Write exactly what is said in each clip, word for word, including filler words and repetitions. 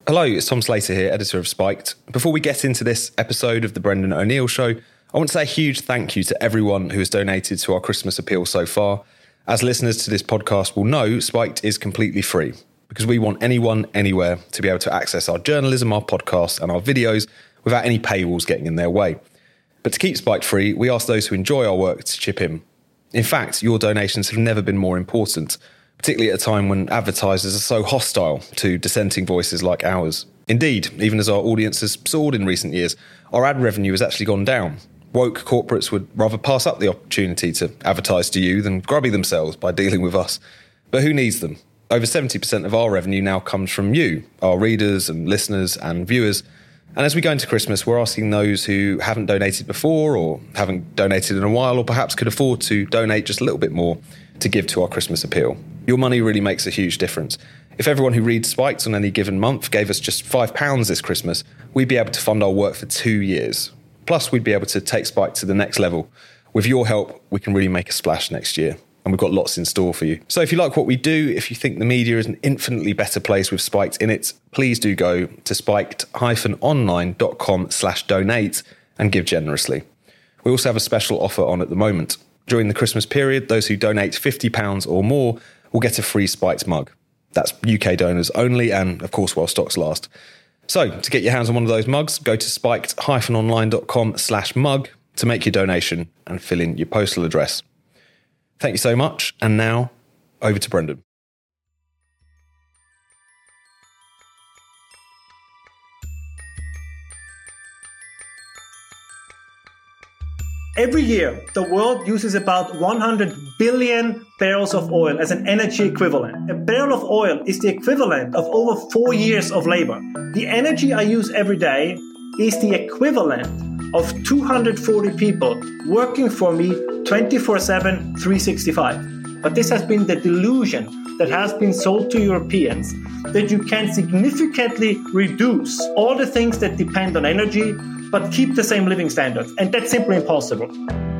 Hello, it's Tom Slater here, editor of Spiked. Before we get into this episode of The Brendan O'Neill Show, I want to say a huge thank you to everyone who has donated to our Christmas appeal so far. As listeners to this podcast will know, Spiked is completely free because we want anyone, anywhere to be able to access our journalism, our podcasts and our videos without any paywalls getting in their way. But to keep Spiked free, we ask those who enjoy our work to chip in. In fact, your donations have never been more important, particularly at a time when advertisers are so hostile to dissenting voices like ours. Indeed, even as our audience has soared in recent years, our ad revenue has actually gone down. Woke corporates would rather pass up the opportunity to advertise to you than grubby themselves by dealing with us. But who needs them? Over seventy percent of our revenue now comes from you, our readers and listeners and viewers. And as we go into Christmas, we're asking those who haven't donated before or haven't donated in a while or perhaps could afford to donate just a little bit more to give to our Christmas appeal. Your money really makes a huge difference. If everyone who reads Spiked on any given month gave us just five pounds this Christmas, we'd be able to fund our work for two years. Plus, we'd be able to take Spiked to the next level. With your help, we can really make a splash next year. And we've got lots in store for you. So if you like what we do, if you think the media is an infinitely better place with Spiked in it, please do go to spiked-online.com slash donate and give generously. We also have a special offer on at the moment. During the Christmas period, those who donate fifty pounds or more will get a free Spiked mug. That's U K donors only and, of course, while stocks last. So to get your hands on one of those mugs, go to spiked-online.com slash mug to make your donation and fill in your postal address. Thank you so much. And now, over to Brendan. Every year, the world uses about one hundred billion barrels of oil as an energy equivalent. A barrel of oil is the equivalent of over four years of labor. The energy I use every day is the equivalent of two hundred forty people working for me twenty-four seven, three sixty-five. But this has been the delusion that has been sold to Europeans, that you can significantly reduce all the things that depend on energy, but keep the same living standards. And that's simply impossible.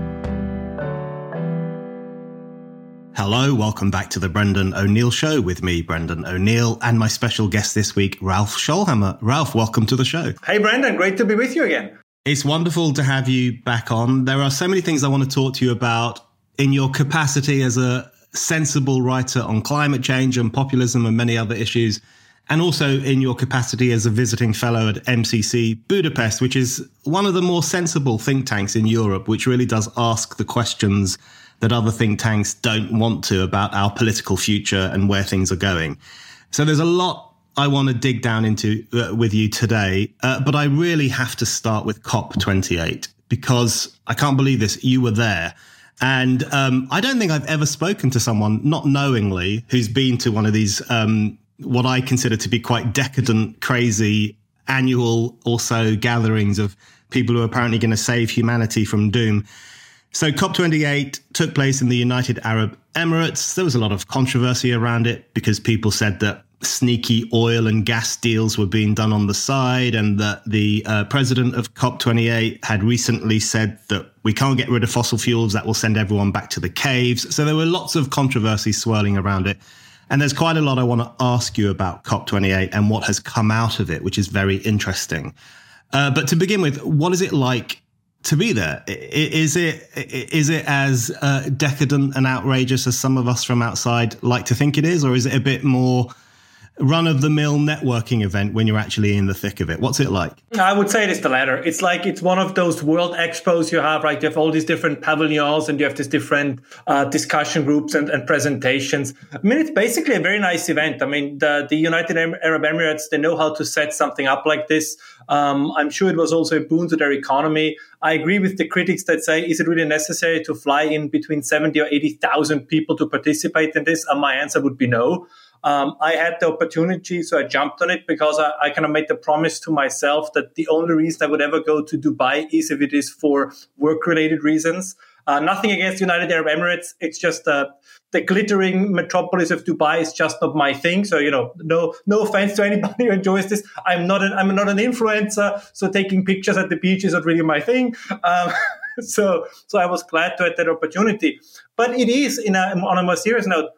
Hello, welcome back to the Brendan O'Neill Show with me, Brendan O'Neill, and my special guest this week, Ralph Scholhammer. Ralph, welcome to the show. Hey, Brendan, great to be with you again. It's wonderful to have you back on. There are so many things I want to talk to you about in your capacity as a sensible writer on climate change and populism and many other issues, and also in your capacity as a visiting fellow at M C C Budapest, which is one of the more sensible think tanks in Europe, which really does ask the questions that other think tanks don't want to about our political future and where things are going. So there's a lot I want to dig down into uh, with you today, uh, but I really have to start with COP twenty-eight because I can't believe this. You were there. And um, I don't think I've ever spoken to someone, not knowingly, who's been to one of these, um, what I consider to be quite decadent, crazy, annual also gatherings of people who are apparently going to save humanity from doom. So COP twenty-eight took place in the United Arab Emirates. There was a lot of controversy around it because people said that sneaky oil and gas deals were being done on the side, and that the uh, president of COP twenty-eight had recently said that we can't get rid of fossil fuels, that will send everyone back to the caves. So there were lots of controversy swirling around it. And there's quite a lot I want to ask you about COP twenty-eight and what has come out of it, which is very interesting. Uh, but to begin with, what is it like to be there? Is it is it as uh, decadent and outrageous as some of us from outside like to think it is, or is it a bit more run-of-the-mill networking event when you're actually in the thick of it? What's it like? I would say it is the latter. It's like it's one of those world expos you have, right? You have all these different pavilions and you have these different uh, discussion groups and, and presentations. I mean, it's basically a very nice event. I mean, the, the United Arab Emirates, they know how to set something up like this. Um, I'm sure it was also a boon to their economy. I agree with the critics that say, is it really necessary to fly in between seventy or eighty thousand people to participate in this? And my answer would be no. Um, I had the opportunity, so I jumped on it because I, I kind of made the promise to myself that the only reason I would ever go to Dubai is if it is for work-related reasons. Uh, nothing against United Arab Emirates. It's just uh, the glittering metropolis of Dubai is just not my thing. So, you know, no no offense to anybody who enjoys this. I'm not an, I'm not an influencer, so taking pictures at the beach is not really my thing. Um, so so I was glad to have that opportunity. But it is, in a, on a more serious note,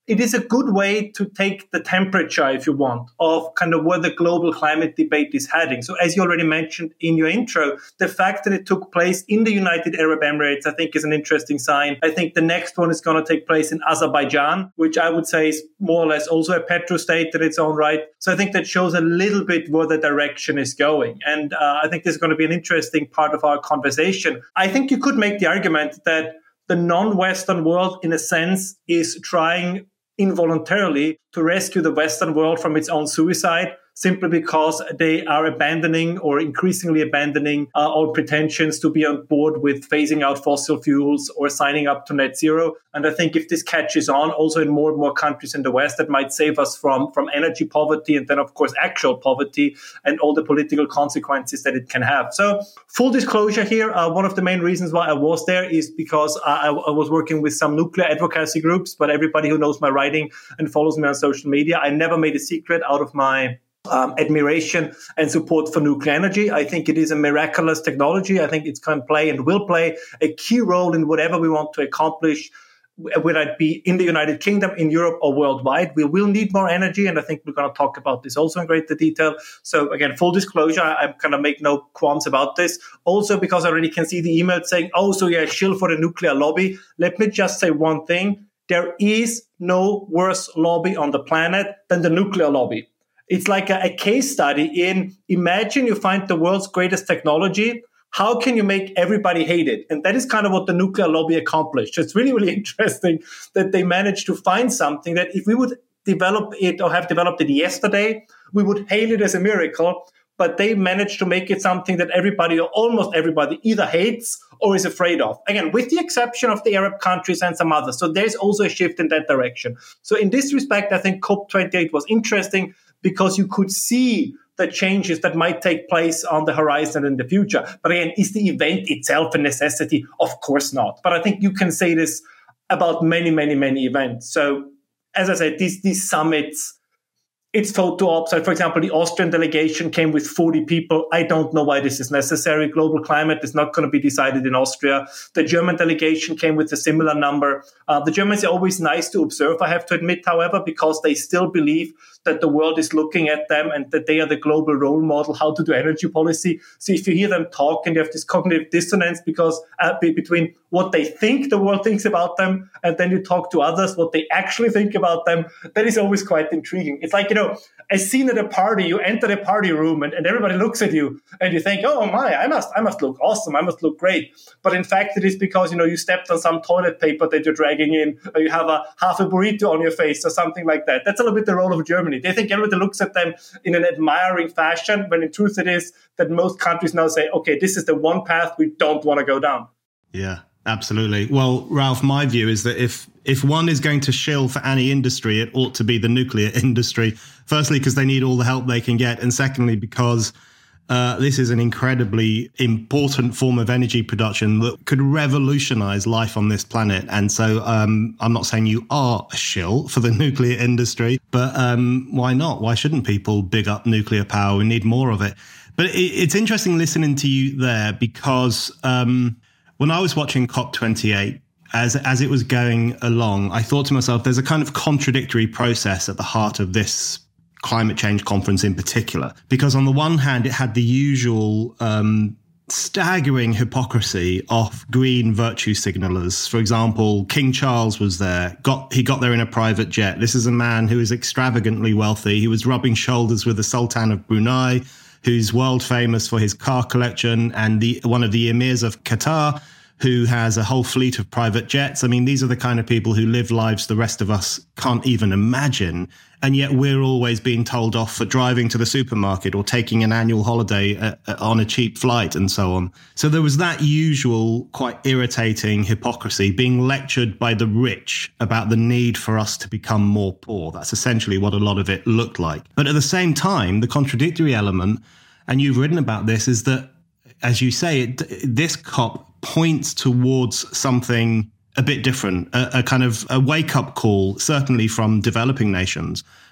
it is a good way to take the temperature, if you want, of kind of where the global climate debate is heading. So as you already mentioned in your intro, the fact that it took place in the United Arab Emirates, I think is an interesting sign. I think the next one is going to take place in Azerbaijan, which I would say is more or less also a petrostate in its own right. So I think that shows a little bit where the direction is going. And uh, I think this is going to be an interesting part of our conversation. I think you could make the argument that the non-Western world, in a sense, is trying involuntarily to rescue the Western world from its own suicide, simply because they are abandoning or increasingly abandoning uh, all pretensions to be on board with phasing out fossil fuels or signing up to net zero. And I think if this catches on also in more and more countries in the West, that might save us from, from energy poverty and then, of course, actual poverty and all the political consequences that it can have. So full disclosure here, uh, one of the main reasons why I was there is because I, I was working with some nuclear advocacy groups, but everybody who knows my writing and follows me on social media, I never made a secret out of my Um, admiration and support for nuclear energy. I think it is a miraculous technology. I think it can play and will play a key role in whatever we want to accomplish, whether it be in the United Kingdom, in Europe, or worldwide. We will need more energy, and I think we're going to talk about this also in greater detail. So again, full disclosure, I'm going to make no qualms about this. Also, because I already can see the email saying, oh, so you're a shill for the nuclear lobby. Let me just say one thing. There is no worse lobby on the planet than the nuclear lobby. It's like a, a case study in, imagine you find the world's greatest technology. How can you make everybody hate it? And that is kind of what the nuclear lobby accomplished. It's really, really interesting that they managed to find something that if we would develop it or have developed it yesterday, we would hail it as a miracle. But they managed to make it something that everybody or almost everybody either hates or is afraid of. Again, with the exception of the Arab countries and some others. So there's also a shift in that direction. So in this respect, I think COP twenty-eight was interesting, because you could see the changes that might take place on the horizon in the future. But again, is the event itself a necessity? Of course not. But I think you can say this about many, many, many events. So as I said, these, these summits, it's photo ops. For example, the Austrian delegation came with forty people. I don't know why this is necessary. Global climate is not going to be decided in Austria. The German delegation came with a similar number. Uh, the Germans are always nice to observe, I have to admit, however, because they still believe that the world is looking at them and that they are the global role model, how to do energy policy. So if you hear them talk and you have this cognitive dissonance because uh, between what they think the world thinks about them and then you talk to others, what they actually think about them, that is always quite intriguing. It's like, you know, a scene at a party, you enter the party room and, and everybody looks at you and you think, oh my, I must, I must look awesome. I must look great. But in fact, it is because, you know, you stepped on some toilet paper that you're dragging in, or you have a half a burrito on your face or something like that. That's a little bit the role of Germany. They think everybody looks at them in an admiring fashion, when in truth it is that most countries now say, okay, this is the one path we don't want to go down. Yeah, absolutely. Well, Ralph, my view is that if if one is going to shill for any industry, it ought to be the nuclear industry. Firstly, because they need all the help they can get. And secondly, because uh, this is an incredibly important form of energy production that could revolutionize life on this planet. And so um, I'm not saying you are a shill for the nuclear industry, but um, why not? Why shouldn't people big up nuclear power? We need more of it. But it, it's interesting listening to you there, because um, when I was watching COP twenty-eight, as as it was going along, I thought to myself, there's a kind of contradictory process at the heart of this climate change conference in particular, because on the one hand, it had the usual um, staggering hypocrisy of green virtue signalers. For example, King Charles was there. Got he got there in a private jet. This is a man who is extravagantly wealthy. He was rubbing shoulders with the Sultan of Brunei, who's world famous for his car collection, and the one of the emirs of Qatar, who has a whole fleet of private jets. I mean, these are the kind of people who live lives the rest of us can't even imagine. And yet we're always being told off for driving to the supermarket or taking an annual holiday uh, on a cheap flight and so on. So there was that usual quite irritating hypocrisy, being lectured by the rich about the need for us to become more poor. That's essentially what a lot of it looked like. But at the same time, the contradictory element, and you've written about this, is that, as you say, it, this COP points towards something a bit different, a, a kind of a wake-up call, certainly from developing nations,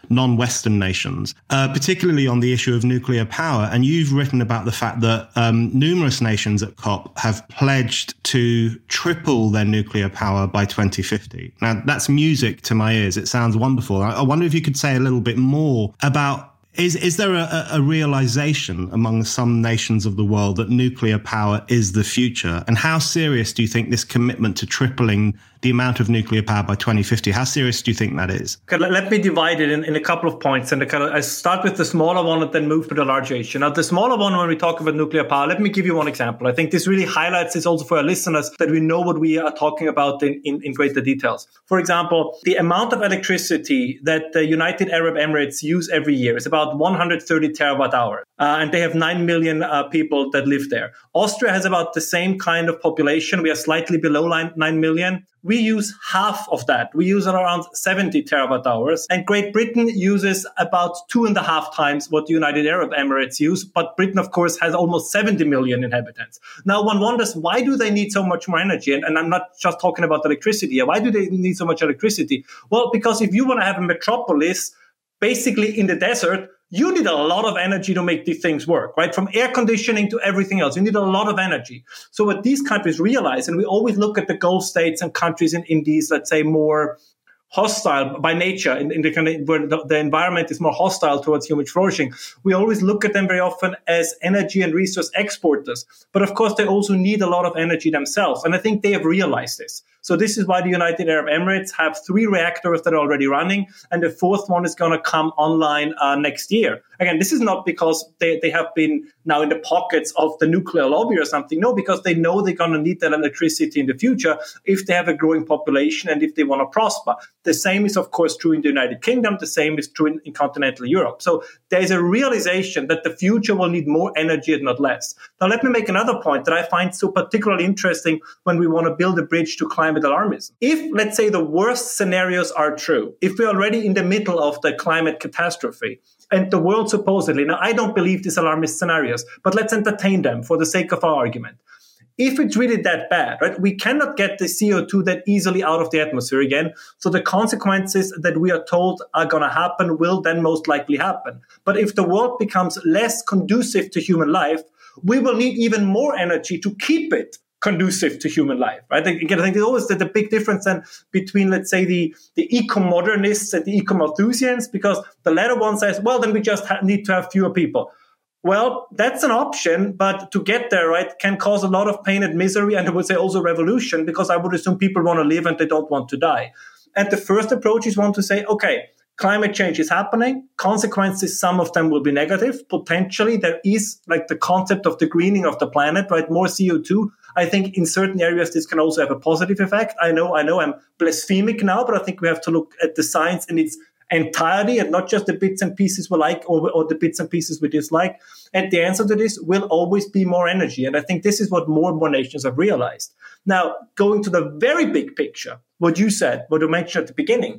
non-Western nations, uh, particularly on the issue of nuclear power. And you've written about the fact that um, numerous nations at COP have pledged to triple their nuclear power by twenty fifty. Now, that's music to my ears. It sounds wonderful. I, I wonder if you could say a little bit more about Is is there a, a realization among some nations of the world that nuclear power is the future? And how serious do you think this commitment to tripling the amount of nuclear power by twenty fifty, how serious do you think that is? Okay, let me divide it in, in a couple of points. And kind of, I start with the smaller one and then move to the larger issue. Now, the smaller one, when we talk about nuclear power, let me give you one example. I think this really highlights this also for our listeners, that we know what we are talking about in, in, in greater details. For example, the amount of electricity that the United Arab Emirates use every year is about one hundred thirty terawatt hours. Uh, and they have nine million uh, people that live there. Austria has about the same kind of population. We are slightly below nine million. We use half of that. We use around seventy terawatt hours. And Great Britain uses about two and a half times what the United Arab Emirates use. But Britain, of course, has almost seventy million inhabitants. Now, one wonders, why do they need so much more energy? And, and I'm not just talking about electricity. Why do they need so much electricity? Well, because if you want to have a metropolis basically in the desert, you need a lot of energy to make these things work, right? From air conditioning to everything else, you need a lot of energy. So what these countries realize, and we always look at the Gulf states and countries in, in these, let's say, more hostile by nature, in, in the kind of where the, the environment is more hostile towards human flourishing. We always look at them very often as energy and resource exporters. But of course, they also need a lot of energy themselves. And I think they have realized this. So this is why the United Arab Emirates have three reactors that are already running, and the fourth one is going to come online uh, next year. Again, this is not because they, they have been now in the pockets of the nuclear lobby or something. No, because they know they're going to need that electricity in the future if they have a growing population and if they want to prosper. The same is, of course, true in the United Kingdom. The same is true in, in continental Europe. So there's a realization that the future will need more energy and not less. Now, let me make another point that I find so particularly interesting when we want to build a bridge to climate alarmism. If, let's say, the worst scenarios are true, if we're already in the middle of the climate catastrophe, and the world supposedly, now I don't believe these alarmist scenarios, but let's entertain them for the sake of our argument. If it's really that bad, right, we cannot get the C O two that easily out of the atmosphere again. So the consequences that we are told are going to happen will then most likely happen. But if the world becomes less conducive to human life, we will need even more energy to keep it conducive to human life, right? Again, I think there's always the, the big difference then between, let's say, the, the eco-modernists and the eco-Malthusians, because the latter one says, well, then we just ha- need to have fewer people. Well, that's an option, but to get there, right, can cause a lot of pain and misery, and I would say also revolution, because I would assume people want to live and they don't want to die. And the first approach is one to say, okay, climate change is happening. Consequences, some of them will be negative. Potentially, there is like the concept of the greening of the planet, right? More C O two. I think in certain areas, this can also have a positive effect. I know, I know I'm blasphemic now, but I think we have to look at the science in its entirety and not just the bits and pieces we like or, or the bits and pieces we dislike. And the answer to this will always be more energy. And I think this is what more and more nations have realized. Now, going to the very big picture, what you said, what you mentioned at the beginning,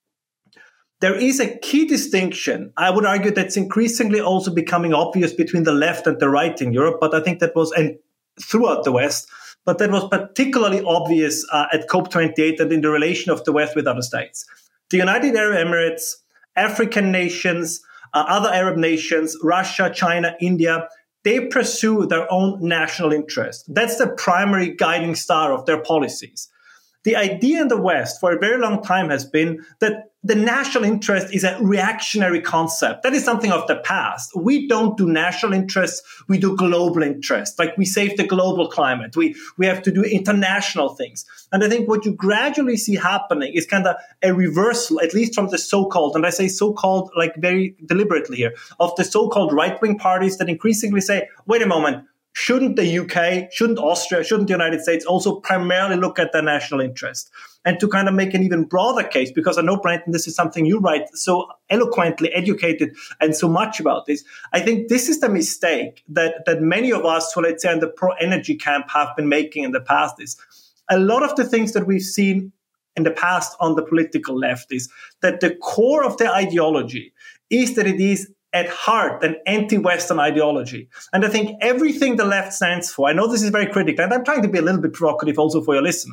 there is a key distinction, I would argue, that's increasingly also becoming obvious between the left and the right in Europe, but I think that was, and throughout the West, but that was particularly obvious uh, at COP twenty-eight and in the relation of the West with other states. The United Arab Emirates, African nations, uh, other Arab nations, Russia, China, India, they pursue their own national interest. That's the primary guiding star of their policies. The idea in the West for a very long time has been that the national interest is a reactionary concept. That is something of the past. We don't do national interests. We do global interests. Like we save the global climate. We, we have to do international things. And I think what you gradually see happening is kind of a reversal, at least from the so-called, and I say so-called like very deliberately here, of the so-called right-wing parties that increasingly say, wait a moment, shouldn't the U K, shouldn't Austria, shouldn't the United States also primarily look at their national interest? And to kind of make an even broader case, because I know, Brenton, this is something you write so eloquently, educated, and so much about this. I think this is the mistake that, that many of us, so let's say in the pro-energy camp, have been making in the past. Is a lot of the things that we've seen in the past on the political left is that the core of their ideology is that it is at heart an anti-Western ideology. And I think everything the left stands for, I know this is very critical, and I'm trying to be a little bit provocative also for your listeners,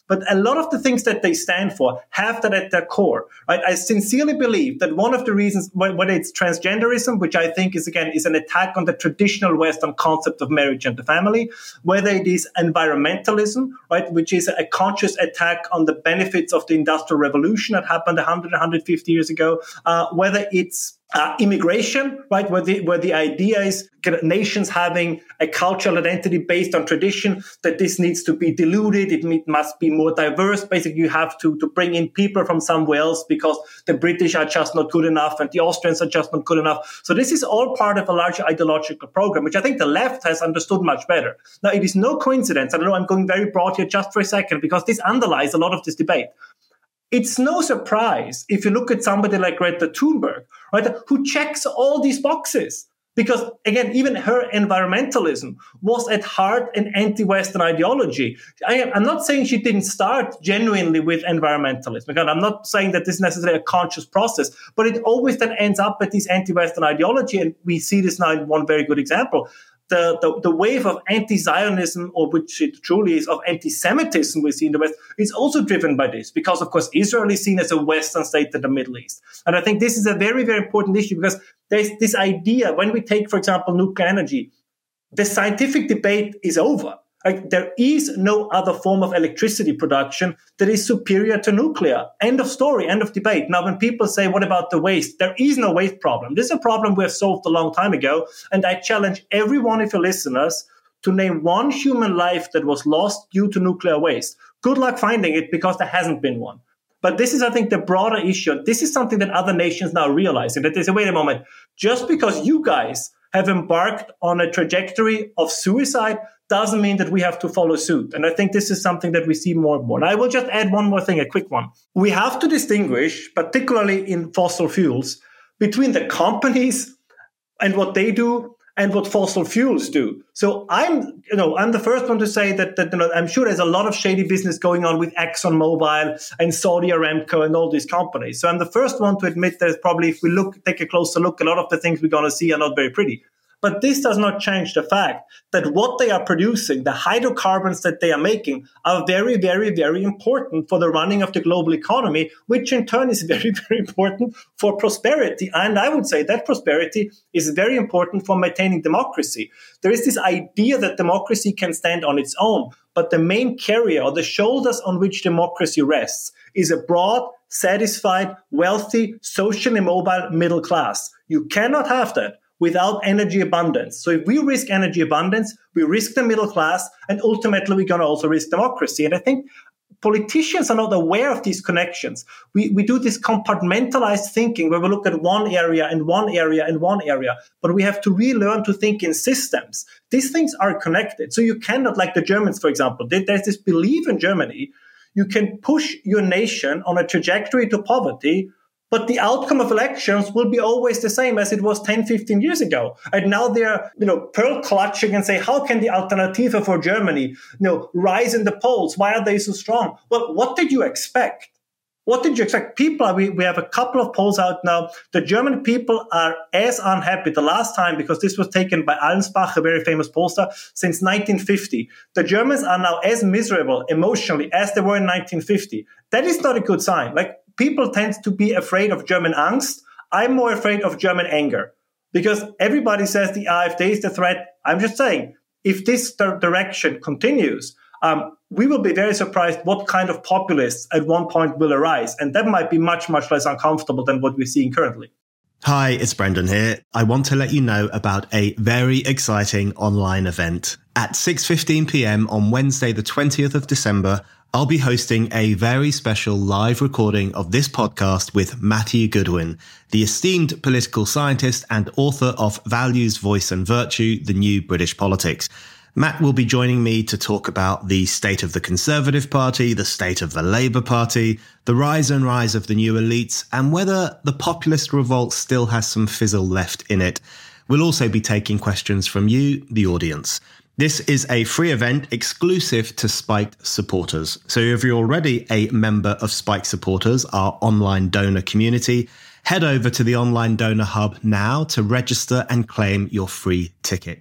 But a lot of the things that they stand for have that at their core, right? I sincerely believe that one of the reasons, whether it's transgenderism, which I think is, again, is an attack on the traditional Western concept of marriage and the family, whether it is environmentalism, right, which is a conscious attack on the benefits of the Industrial Revolution that happened one hundred, one hundred fifty years ago, uh, whether it's Uh, immigration, right, where the, where the idea is nations having a cultural identity based on tradition, that this needs to be diluted, it must be more diverse. Basically, you have to, to bring in people from somewhere else because the British are just not good enough and the Austrians are just not good enough. So this is all part of a larger ideological program, which I think the left has understood much better. Now, it is no coincidence, I know I'm going very broad here just for a second, because this underlies a lot of this debate. It's no surprise if you look at somebody like Greta Thunberg, right, who checks all these boxes. Because, again, even her environmentalism was at heart an anti-Western ideology. I am, I'm not saying she didn't start genuinely with environmentalism. Again, I'm not saying that this is necessarily a conscious process, but it always then ends up at this anti-Western ideology. And we see this now in one very good example. The, the, the wave of anti-Zionism, or which it truly is, of anti-Semitism we see in the West, is also driven by this, because, of course, Israel is seen as a Western state in the Middle East. And I think this is a very, very important issue, because there's this idea, when we take, for example, nuclear energy, the scientific debate is over. Like, there is no other form of electricity production that is superior to nuclear. End of story, end of debate. Now, when people say, what about the waste? There is no waste problem. This is a problem we have solved a long time ago. And I challenge every one of your listeners to name one human life that was lost due to nuclear waste. Good luck finding it, because there hasn't been one. But this is, I think, the broader issue. This is something that other nations now realize. And that they say, wait a moment, just because you guys have embarked on a trajectory of suicide doesn't mean that we have to follow suit. And I think this is something that we see more and more. And I will just add one more thing, a quick one. We have to distinguish, particularly in fossil fuels, between the companies and what they do and what fossil fuels do. So I'm, you know, I'm the first one to say that, that you know, I'm sure there's a lot of shady business going on with ExxonMobil and Saudi Aramco and all these companies. So I'm the first one to admit that probably, if we look, take a closer look, a lot of the things we're going to see are not very pretty. But this does not change the fact that what they are producing, the hydrocarbons that they are making, are very, very, very important for the running of the global economy, which in turn is very, very important for prosperity. And I would say that prosperity is very important for maintaining democracy. There is this idea that democracy can stand on its own, but the main carrier, or the shoulders on which democracy rests, is a broad, satisfied, wealthy, socially mobile middle class. You cannot have that without energy abundance. So if we risk energy abundance, we risk the middle class, and ultimately we're going to also risk democracy. And I think politicians are not aware of these connections. We we do this compartmentalized thinking where we look at one area and one area and one area, but we have to relearn to think in systems. These things are connected. So you cannot, like the Germans, for example, there's this belief in Germany, you can push your nation on a trajectory to poverty, but the outcome of elections will be always the same as it was ten, fifteen years ago. And now they're, you know, pearl clutching and say, how can the Alternative for Germany, you know, rise in the polls? Why are they so strong? Well, what did you expect? What did you expect? People are, we, we have a couple of polls out now. The German people are as unhappy the last time, because this was taken by Allensbach, a very famous pollster, since nineteen fifty. The Germans are now as miserable emotionally as they were in nineteen fifty. That is not a good sign. Like, people tend to be afraid of German angst. I'm more afraid of German anger, because everybody says the AfD is the threat. I'm just saying, if this direction continues, um, we will be very surprised what kind of populists at one point will arise. And that might be much, much less uncomfortable than what we're seeing currently. Hi, it's Brendan here. I want to let you know about a very exciting online event. At six fifteen p.m. on Wednesday, the twentieth of December, I'll be hosting a very special live recording of this podcast with Matthew Goodwin, the esteemed political scientist and author of Values, Voice and Virtue, The New British Politics. Matt will be joining me to talk about the state of the Conservative Party, the state of the Labour Party, the rise and rise of the new elites, and whether the populist revolt still has some fizzle left in it. We'll also be taking questions from you, the audience. This is a free event exclusive to Spiked supporters. So if you're already a member of Spiked supporters, our online donor community, head over to the online donor hub now to register and claim your free ticket.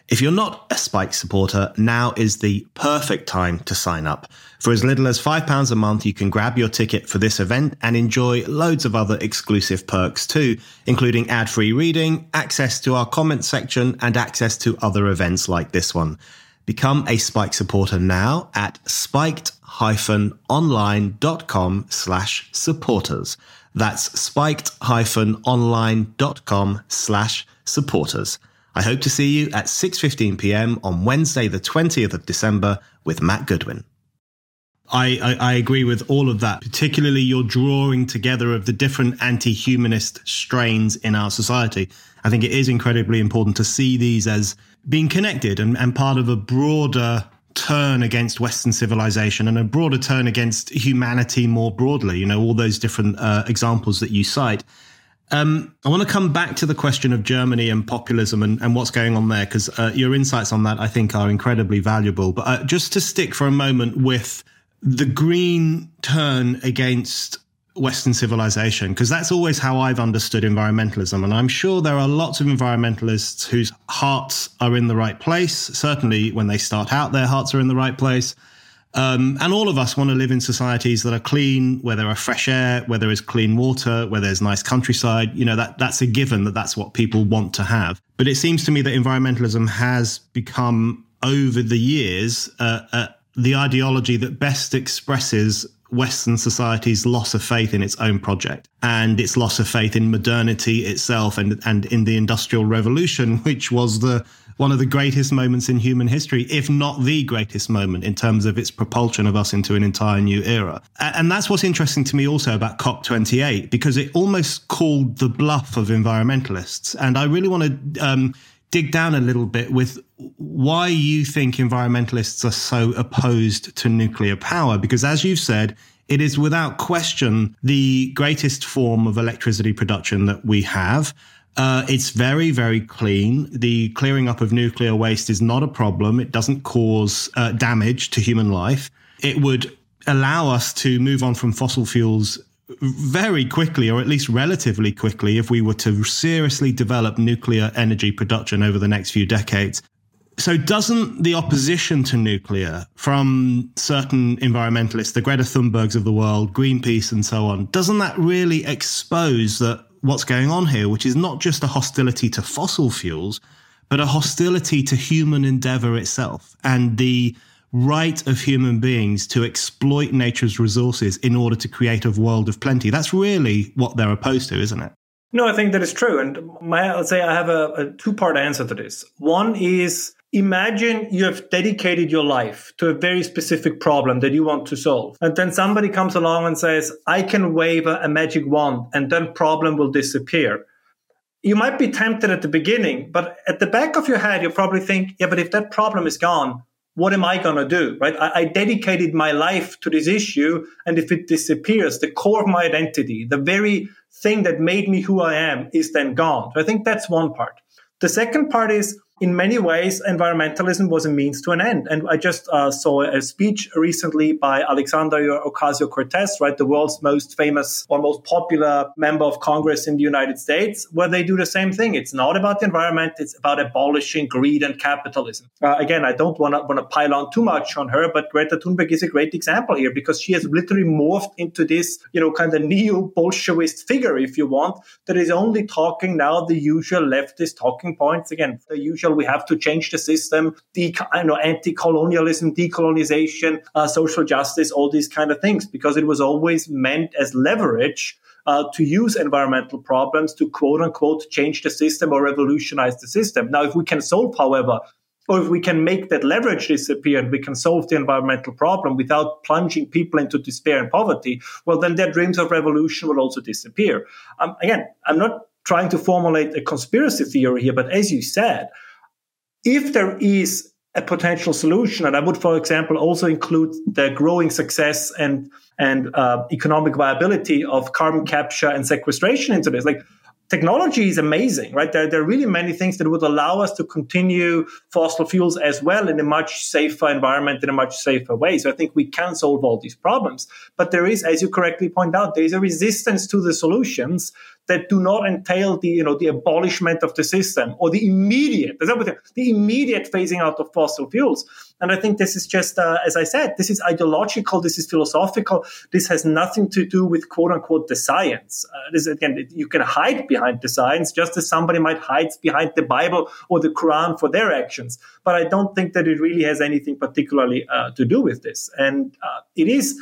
If you're not a Spiked supporter, now is the perfect time to sign up. For as little as five pounds a month, you can grab your ticket for this event and enjoy loads of other exclusive perks too, including ad-free reading, access to our comments section, and access to other events like this one. Become a Spiked supporter now at spiked-online.com slash supporters. That's spiked-online.com slash supporters. I hope to see you at six fifteen p.m. on Wednesday, the twentieth of December with Matt Goodwin. I, I, I agree with all of that, particularly your drawing together of the different anti-humanist strains in our society. I think it is incredibly important to see these as being connected and, and part of a broader turn against Western civilization and a broader turn against humanity more broadly. You know, all those different uh, examples that you cite. Um, I want to come back to the question of Germany and populism and, and what's going on there, because uh, your insights on that, I think, are incredibly valuable. But uh, just to stick for a moment with the green turn against Western civilization, because that's always how I've understood environmentalism. And I'm sure there are lots of environmentalists whose hearts are in the right place. Certainly when they start out, their hearts are in the right place. Um, and all of us want to live in societies that are clean, where there are fresh air, where there is clean water, where there's nice countryside. You know, that that's a given that that's what people want to have. But it seems to me that environmentalism has become, over the years, uh, uh, the ideology that best expresses Western society's loss of faith in its own project and its loss of faith in modernity itself and, and in the Industrial Revolution, which was the one of the greatest moments in human history, if not the greatest moment in terms of its propulsion of us into an entire new era. And that's what's interesting to me also about COP twenty-eight, because it almost called the bluff of environmentalists. And I really want to um, dig down a little bit with why you think environmentalists are so opposed to nuclear power, because as you've said, it is without question the greatest form of electricity production that we have. Uh, it's very, very clean. The clearing up of nuclear waste is not a problem. It doesn't cause uh, damage to human life. It would allow us to move on from fossil fuels very quickly, or at least relatively quickly, if we were to seriously develop nuclear energy production over the next few decades. So doesn't the opposition to nuclear from certain environmentalists, the Greta Thunbergs of the world, Greenpeace and so on, doesn't that really expose that what's going on here, which is not just a hostility to fossil fuels, but a hostility to human endeavor itself and the right of human beings to exploit nature's resources in order to create a world of plenty? That's really what they're opposed to, isn't it? No, I think that is true. And my, I'll say I have a, a two-part answer to this. One is, imagine you have dedicated your life to a very specific problem that you want to solve. And then somebody comes along and says, I can wave a, a magic wand and that problem will disappear. You might be tempted at the beginning, but at the back of your head, you probably think, yeah, but if that problem is gone, what am I going to do, right? I, I dedicated my life to this issue. And if it disappears, the core of my identity, the very thing that made me who I am, is then gone. So I think that's one part. The second part is, in many ways, environmentalism was a means to an end. And I just uh, saw a speech recently by Alexandria Ocasio-Cortez, right, the world's most famous or most popular member of Congress in the United States, where they do the same thing. It's not about the environment. It's about abolishing greed and capitalism. Uh, again, I don't want to want to pile on too much on her, but Greta Thunberg is a great example here because she has literally morphed into this, you know, kind of neo-Bolshevist figure, if you want, that is only talking now the usual leftist talking points. Again, the usual, we have to change the system, de- you know, anti-colonialism, decolonization, uh, social justice, all these kind of things, because it was always meant as leverage uh, to use environmental problems to quote unquote change the system or revolutionize the system. Now, if we can solve, however, or if we can make that leverage disappear and we can solve the environmental problem without plunging people into despair and poverty, well, then their dreams of revolution will also disappear. Um, again, I'm not trying to formulate a conspiracy theory here, but as you said, if there is a potential solution, and I would, for example, also include the growing success and and uh, economic viability of carbon capture and sequestration into this, like technology is amazing, right? There, there are really many things that would allow us to continue fossil fuels as well in a much safer environment, in a much safer way. So I think we can solve all these problems. But there is, as you correctly point out, there is a resistance to the solutions that do not entail the, you know, the abolishment of the system or the immediate, the immediate phasing out of fossil fuels. And I think this is just, uh, as I said, this is ideological, this is philosophical, this has nothing to do with quote unquote the science. Uh, this again, you can hide behind the science just as somebody might hide behind the Bible or the Quran for their actions. But I don't think that it really has anything particularly uh, to do with this. And uh, it is,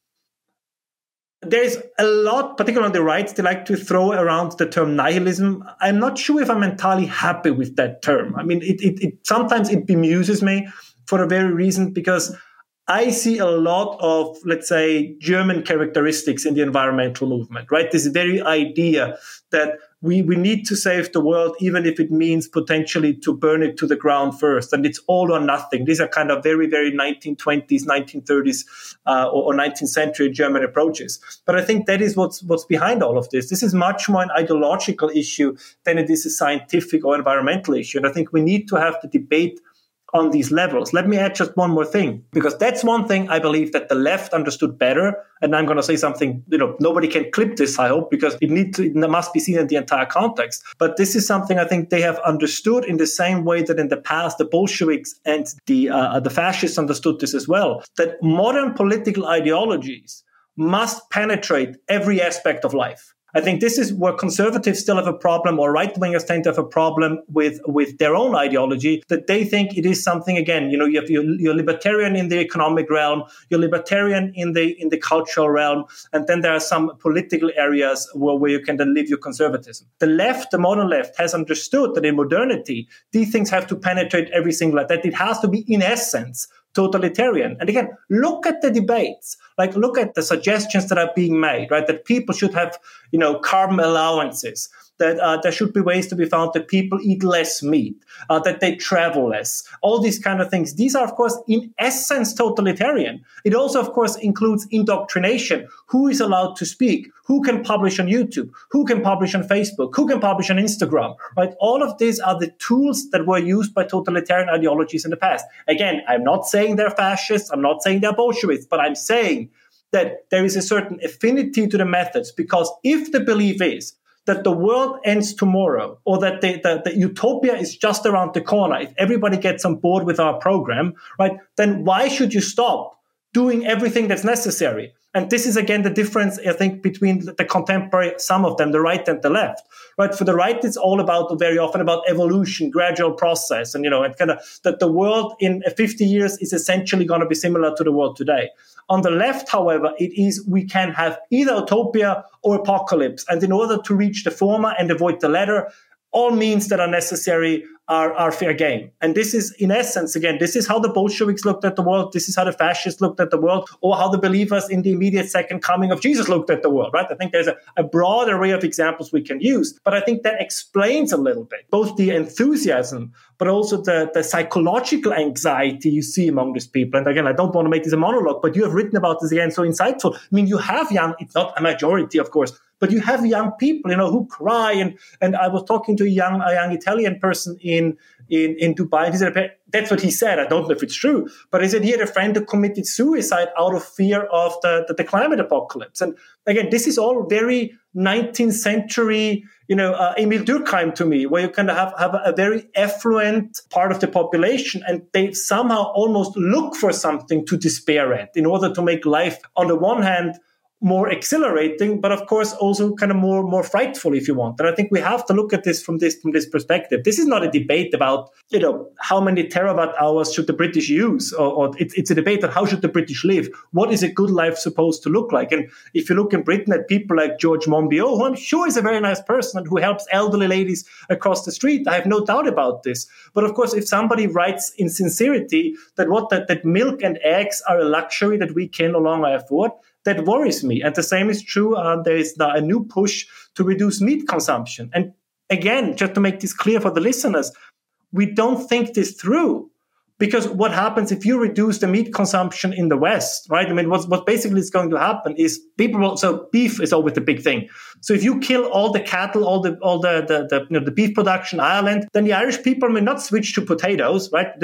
there's a lot, particularly on the right, they like to throw around the term nihilism. I'm not sure if I'm entirely happy with that term. I mean, it, it, it sometimes it bemuses me for a very reason, because I see a lot of, let's say, German characteristics in the environmental movement, right? This very idea that we, we need to save the world, even if it means potentially to burn it to the ground first. And it's all or nothing. These are kind of very, very nineteen twenties, nineteen thirties, uh, or, or nineteenth century German approaches. But I think that is what's, what's behind all of this. This is much more an ideological issue than it is a scientific or environmental issue. And I think we need to have the debate on these levels. Let me add just one more thing, because that's one thing I believe that the left understood better. And I'm going to say something, you know, nobody can clip this, I hope, because it needs to, it must be seen in the entire context. But this is something I think they have understood in the same way that in the past, the Bolsheviks and the, uh, the fascists understood this as well, that modern political ideologies must penetrate every aspect of life. I think this is where conservatives still have a problem, or right-wingers tend to have a problem with, with their own ideology, that they think it is something, again, you know, you have, you're, you're libertarian in the economic realm, you're libertarian in the in the cultural realm, and then there are some political areas where, where you can then live your conservatism. The left, the modern left, has understood that in modernity, these things have to penetrate every single, that it has to be, in essence, totalitarian. And again, look at the debates, like look at the suggestions that are being made, right? That people should have, you know, carbon allowances, that uh, there should be ways to be found that people eat less meat, uh, that they travel less, all these kind of things. These are, of course, in essence, totalitarian. It also, of course, includes indoctrination. Who is allowed to speak? Who can publish on YouTube? Who can publish on Facebook? Who can publish on Instagram? Right? All of these are the tools that were used by totalitarian ideologies in the past. Again, I'm not saying they're fascists. I'm not saying they're Bolsheviks, but I'm saying that there is a certain affinity to the methods, because if the belief is that the world ends tomorrow, or that the, the, the utopia is just around the corner, if everybody gets on board with our program, right, then why should you stop doing everything that's necessary? And this is, again, the difference, I think, between the contemporary, some of them, the right and the left. Right? For the right, it's all about, very often about evolution, gradual process, and, you know, and kind of that the world in fifty years is essentially going to be similar to the world today. On the left, however, it is, we can have either utopia or apocalypse. And in order to reach the former and avoid the latter, all means that are necessary are, are fair game. And this is, in essence, again, this is how the Bolsheviks looked at the world. This is how the fascists looked at the world, or how the believers in the immediate second coming of Jesus looked at the world, right? I think there's a, a broad array of examples we can use, but I think that explains a little bit both the enthusiasm, but also the, the psychological anxiety you see among these people. And again, I don't want to make this a monologue, but you have written about this again so insightful. I mean, you have young, it's not a majority, of course, but you have young people, you know, who cry. And, and I was talking to a young, a young Italian person in, in, in Dubai. And he said, that's what he said. I don't know if it's true, but he said he had a friend who committed suicide out of fear of the, the, the climate apocalypse. And again, this is all very nineteenth century, you know, uh, Emil Durkheim to me, where you kind of have, have a very affluent part of the population, and they somehow almost look for something to despair at in order to make life, on the one hand, more exhilarating, but of course also kind of more more frightful, if you want. And I think we have to look at this from this from this perspective. This is not a debate about, you know, how many terawatt hours should the British use, or, or it's, it's a debate on how should the British live. What is a good life supposed to look like? And if you look in Britain at people like George Monbiot, who I'm sure is a very nice person and who helps elderly ladies across the street, I have no doubt about this. But of course, if somebody writes in sincerity that what that, that milk and eggs are a luxury that we can no longer afford, that worries me. And the same is true. Uh, there is now a new push to reduce meat consumption. And again, just to make this clear for the listeners, we don't think this through. Because what happens if you reduce the meat consumption in the West, right? I mean, what's, what basically is going to happen is people will, so beef is always the big thing. So if you kill all the cattle, all the, all the, the, the, you know, the beef production in Ireland, then the Irish people may not switch to potatoes, right? This,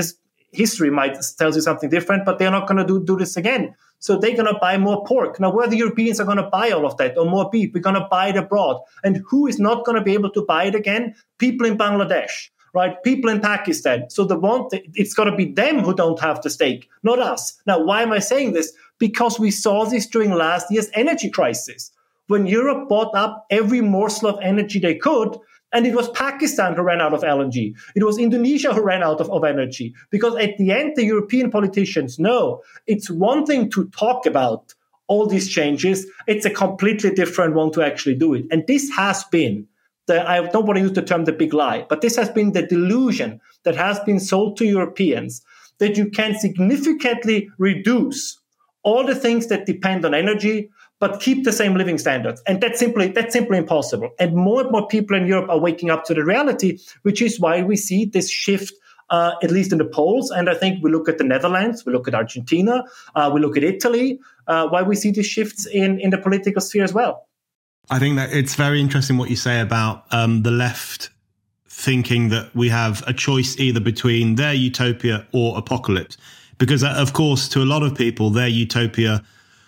history might tells you something different, but they're not going to do, do this again. So they're going to buy more pork. Now, where the Europeans are going to buy all of that or more beef, we're going to buy it abroad. And who is not going to be able to buy it again? People in Bangladesh, right? People in Pakistan. So the one, it's got to be them who don't have the stake, not us. Now, why am I saying this? Because we saw this during last year's energy crisis, when Europe bought up every morsel of energy they could. And it was Pakistan who ran out of L N G. It was Indonesia who ran out of, of energy. Because at the end, the European politicians know it's one thing to talk about all these changes. It's a completely different one to actually do it. And this has been, the, I don't want to use the term the big lie, but this has been the delusion that has been sold to Europeans that you can significantly reduce all the things that depend on energy, but keep the same living standards. And that's simply that's simply impossible. And more and more people in Europe are waking up to the reality, which is why we see this shift, uh, at least in the polls. And I think we look at the Netherlands, we look at Argentina, uh, we look at Italy, uh, why we see these shifts in, in the political sphere as well. I think that it's very interesting what you say about um, the left thinking that we have a choice either between their utopia or apocalypse. Because, uh, of course, to a lot of people, their utopia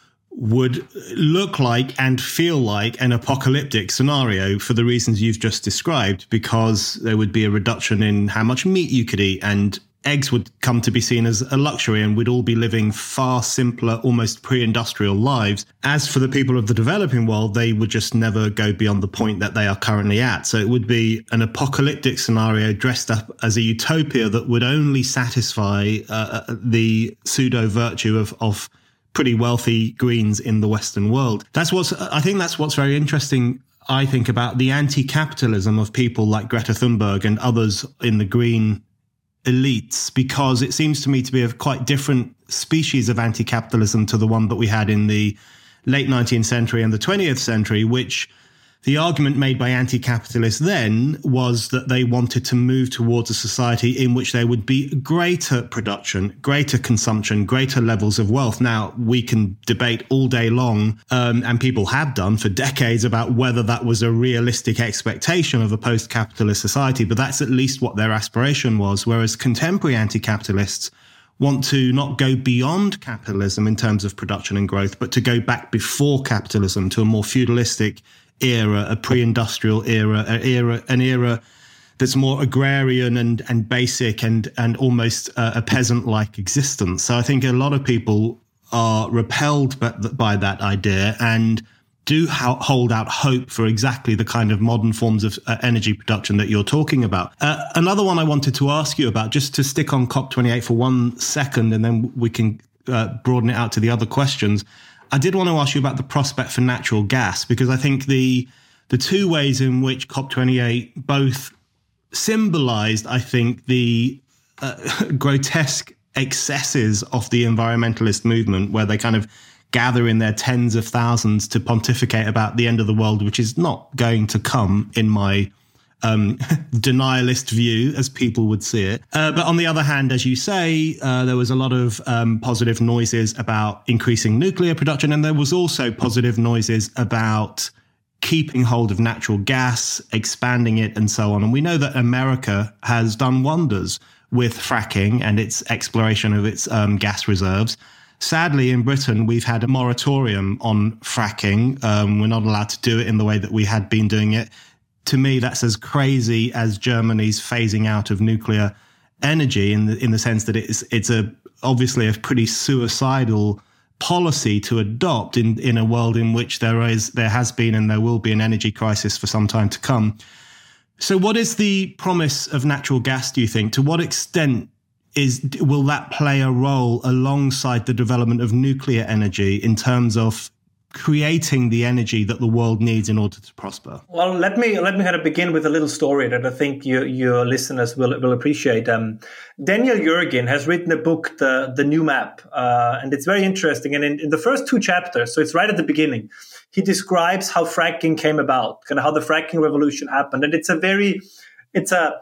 would look like and feel like an apocalyptic scenario for the reasons you've just described, because there would be a reduction in how much meat you could eat, and eggs would come to be seen as a luxury, and we'd all be living far simpler, almost pre-industrial lives. As for the people of the developing world, they would just never go beyond the point that they are currently at. So it would be an apocalyptic scenario dressed up as a utopia that would only satisfy uh, the pseudo virtue of, of pretty wealthy Greens in the Western world. That's what's, I think that's what's very interesting, I think, about the anti-capitalism of people like Greta Thunberg and others in the green elites, because it seems to me to be a quite different species of anti-capitalism to the one that we had in the late nineteenth century and the twentieth century, which the argument made by anti-capitalists then was that they wanted to move towards a society in which there would be greater production, greater consumption, greater levels of wealth. Now, we can debate all day long, um, and people have done for decades, about whether that was a realistic expectation of a post-capitalist society, but that's at least what their aspiration was, whereas contemporary anti-capitalists want to not go beyond capitalism in terms of production and growth, but to go back before capitalism to a more feudalistic era, a pre-industrial era, an era, an era that's more agrarian and and basic and and almost uh, a peasant-like existence. So I think a lot of people are repelled by, by that idea and do ho- hold out hope for exactly the kind of modern forms of uh, energy production that you're talking about. Uh, another one I wanted to ask you about, just to stick on COP twenty-eight for one second, and then we can uh, broaden it out to the other questions. I did want to ask you about the prospect for natural gas, because I think the the two ways in which COP twenty-eight both symbolized, I think, the uh, grotesque excesses of the environmentalist movement, where they kind of gather in their tens of thousands to pontificate about the end of the world, which is not going to come, in my Um, denialist view, as people would see it. Uh, but on the other hand, as you say, uh, there was a lot of um, positive noises about increasing nuclear production, and there was also positive noises about keeping hold of natural gas, expanding it, and so on. And we know that America has done wonders with fracking and its exploration of its um, gas reserves. Sadly, in Britain, we've had a moratorium on fracking. Um, we're not allowed to do it in the way that we had been doing it. To me, that's as crazy as Germany's phasing out of nuclear energy, in the in the sense that it's it's a obviously a pretty suicidal policy to adopt in in a world in which there is there has been and there will be an energy crisis for some time to come. So, what is the promise of natural gas, do you think? To what extent is will that play a role alongside the development of nuclear energy in terms of creating the energy that the world needs in order to prosper? Well, let me let me kind of begin with a little story that I think you, your listeners will will appreciate. Um, Daniel Yergin has written a book, The the New Map, uh, and it's very interesting. And in, in the first two chapters, so it's right at the beginning, he describes how fracking came about, kind of how the fracking revolution happened, and it's a very, it's a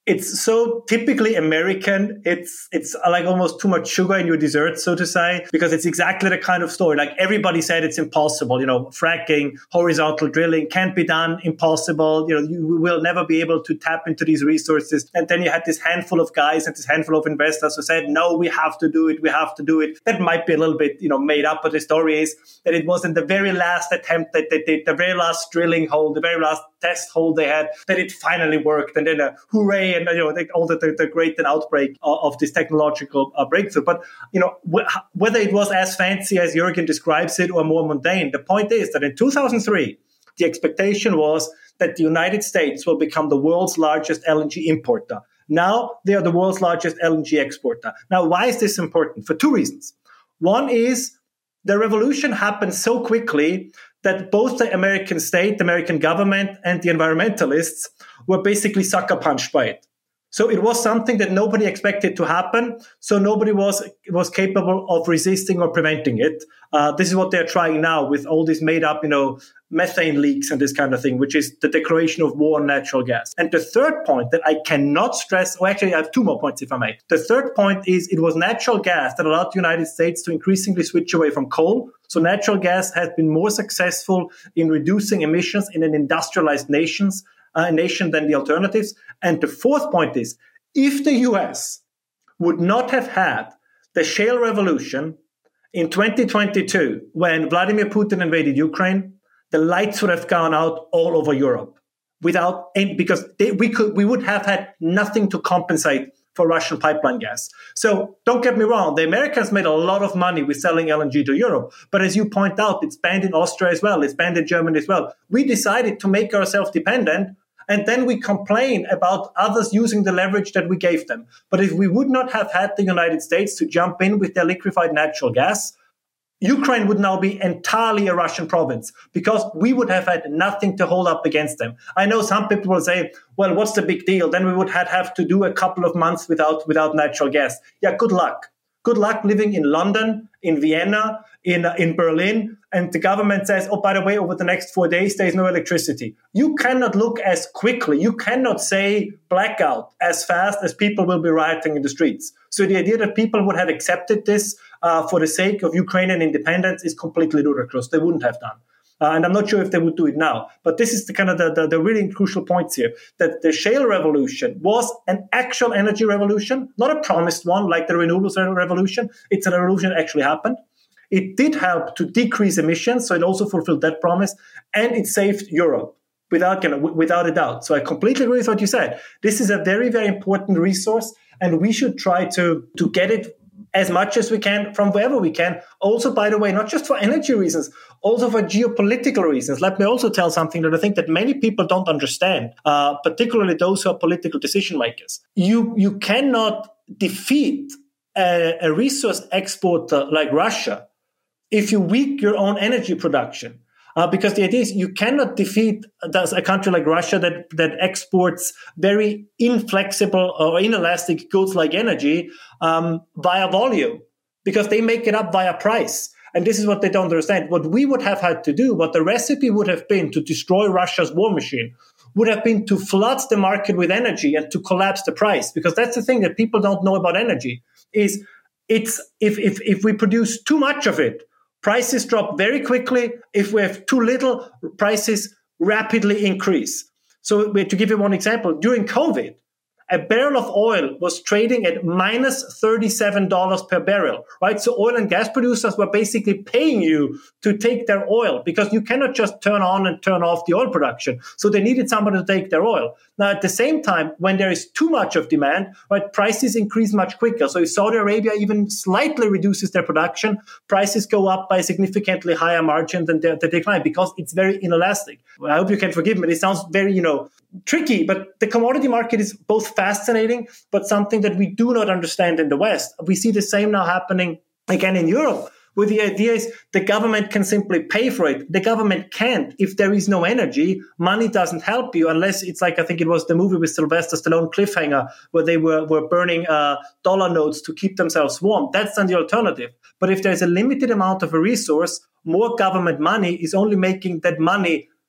it's so typically American. It's it's like almost too much sugar in your dessert, so to say, because it's exactly the kind of story. Like everybody said, it's impossible. You know, fracking, horizontal drilling can't be done. Impossible. You know, you will never be able to tap into these resources. And then you had this handful of guys and this handful of investors who said, "No, we have to do it. We have to do it." That might be a little bit, you know, made up, but the story is that it was in the very last attempt that they did, the very last drilling hole, the very last test hole they had, that it finally worked. And then a hooray, and you know, they, all the, the, the great outbreak of, of this technological uh, breakthrough. But you know, wh- whether it was as fancy as Jürgen describes it or more mundane, the point is that in two thousand three, the expectation was that the United States will become the world's largest L N G importer. Now they are the world's largest L N G exporter. Now, why is this important? For two reasons. One is the revolution happened so quickly that both the American state, the American government, and the environmentalists were basically sucker punched by it. So it was something that nobody expected to happen. So nobody was was capable of resisting or preventing it. Uh, this is what they're trying now with all these made up, you know, methane leaks and this kind of thing, which is the declaration of war on natural gas. And the third point that I cannot stress, or actually I have two more points if I may. The third point is it was natural gas that allowed the United States to increasingly switch away from coal. So natural gas has been more successful in reducing emissions in an industrialized nations Uh, nation than the alternatives. And the fourth point is, if the U S would not have had the shale revolution in twenty twenty-two, when Vladimir Putin invaded Ukraine, the lights would have gone out all over Europe without any, because they, we could, we would have had nothing to compensate for Russian pipeline gas. So don't get me wrong, the Americans made a lot of money with selling L N G to Europe. But as you point out, it's banned in Austria as well. It's banned in Germany as well. We decided to make ourselves dependent, and then we complain about others using the leverage that we gave them. But if we would not have had the United States to jump in with their liquefied natural gas, Ukraine would now be entirely a Russian province because we would have had nothing to hold up against them. I know some people will say, well, what's the big deal? Then we would have, have to do a couple of months without, without natural gas. Yeah, good luck. Good luck living in London, in Vienna, in, uh, in Berlin, and the government says, oh, by the way, over the next four days, there's no electricity. You cannot look as quickly. You cannot say blackout as fast as people will be rioting in the streets. So the idea that people would have accepted this uh, for the sake of Ukrainian independence is completely ludicrous. They wouldn't have done. Uh, and I'm not sure if they would do it now. But this is the kind of the, the, the really crucial points here, that the shale revolution was an actual energy revolution, not a promised one like the renewables revolution. It's a revolution that actually happened. It did help to decrease emissions, so it also fulfilled that promise, and it saved Europe without, you know, without a doubt. So I completely agree with what you said. This is a very, very important resource, and we should try to, to get it as much as we can from wherever we can. Also, by the way, not just for energy reasons, also for geopolitical reasons. Let me also tell something that I think that many people don't understand, uh, particularly those who are political decision makers. You, you cannot defeat a, a resource exporter like Russia if you weaken your own energy production. Uh, because the idea is you cannot defeat a country like Russia that, that exports very inflexible or inelastic goods like energy um, via volume, because they make it up via price. And this is what they don't understand. What we would have had to do, what the recipe would have been to destroy Russia's war machine, would have been to flood the market with energy and to collapse the price. Because that's the thing that people don't know about energy, is it's if if if we produce too much of it, prices drop very quickly. If we have too little, prices rapidly increase. So to give you one example, during COVID, a barrel of oil was trading at minus thirty-seven dollars per barrel, right? So oil and gas producers were basically paying you to take their oil because you cannot just turn on and turn off the oil production. So they needed somebody to take their oil. Now, at the same time, when there is too much of demand, right, prices increase much quicker. So if Saudi Arabia even slightly reduces their production, prices go up by a significantly higher margin than the, the decline because it's very inelastic. I hope you can forgive me. It sounds very, you know, tricky, but the commodity market is both fascinating, but something that we do not understand in the West. We see the same now happening again in Europe, where the idea is the government can simply pay for it. The government can't. If there is no energy, money doesn't help you unless it's like, I think it was the movie with Sylvester Stallone, Cliffhanger, where they were, were burning uh, dollar notes to keep themselves warm. That's then the alternative. But if there's a limited amount of a resource, more government money is only making that money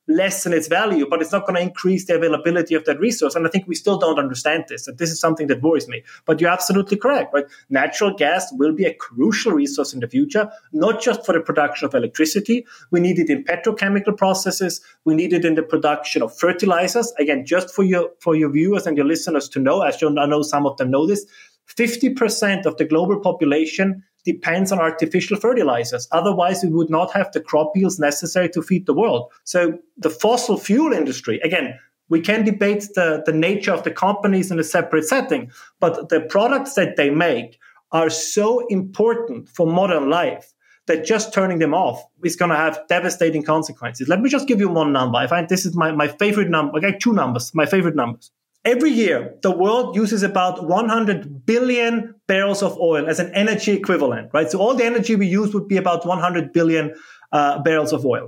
lessen its value, but it's not going to increase the availability of that resource. And I think we still don't understand this. And this is something that worries me. But you're absolutely correct, right? Natural gas will be a crucial resource in the future, not just for the production of electricity. We need it in petrochemical processes. We need it in the production of fertilizers. Again, just for your for your viewers and your listeners to know, as you I know some of them know this, fifty percent of the global population depends on artificial fertilizers. Otherwise, we would not have the crop yields necessary to feed the world. So the fossil fuel industry, again, we can debate the, the nature of the companies in a separate setting, but the products that they make are so important for modern life that just turning them off is going to have devastating consequences. Let me just give you one number. I find this is my, my favorite number. Okay, two numbers, my favorite numbers. Every year, the world uses about one hundred billion barrels of oil as an energy equivalent, right? So all the energy we use would be about one hundred billion uh, barrels of oil.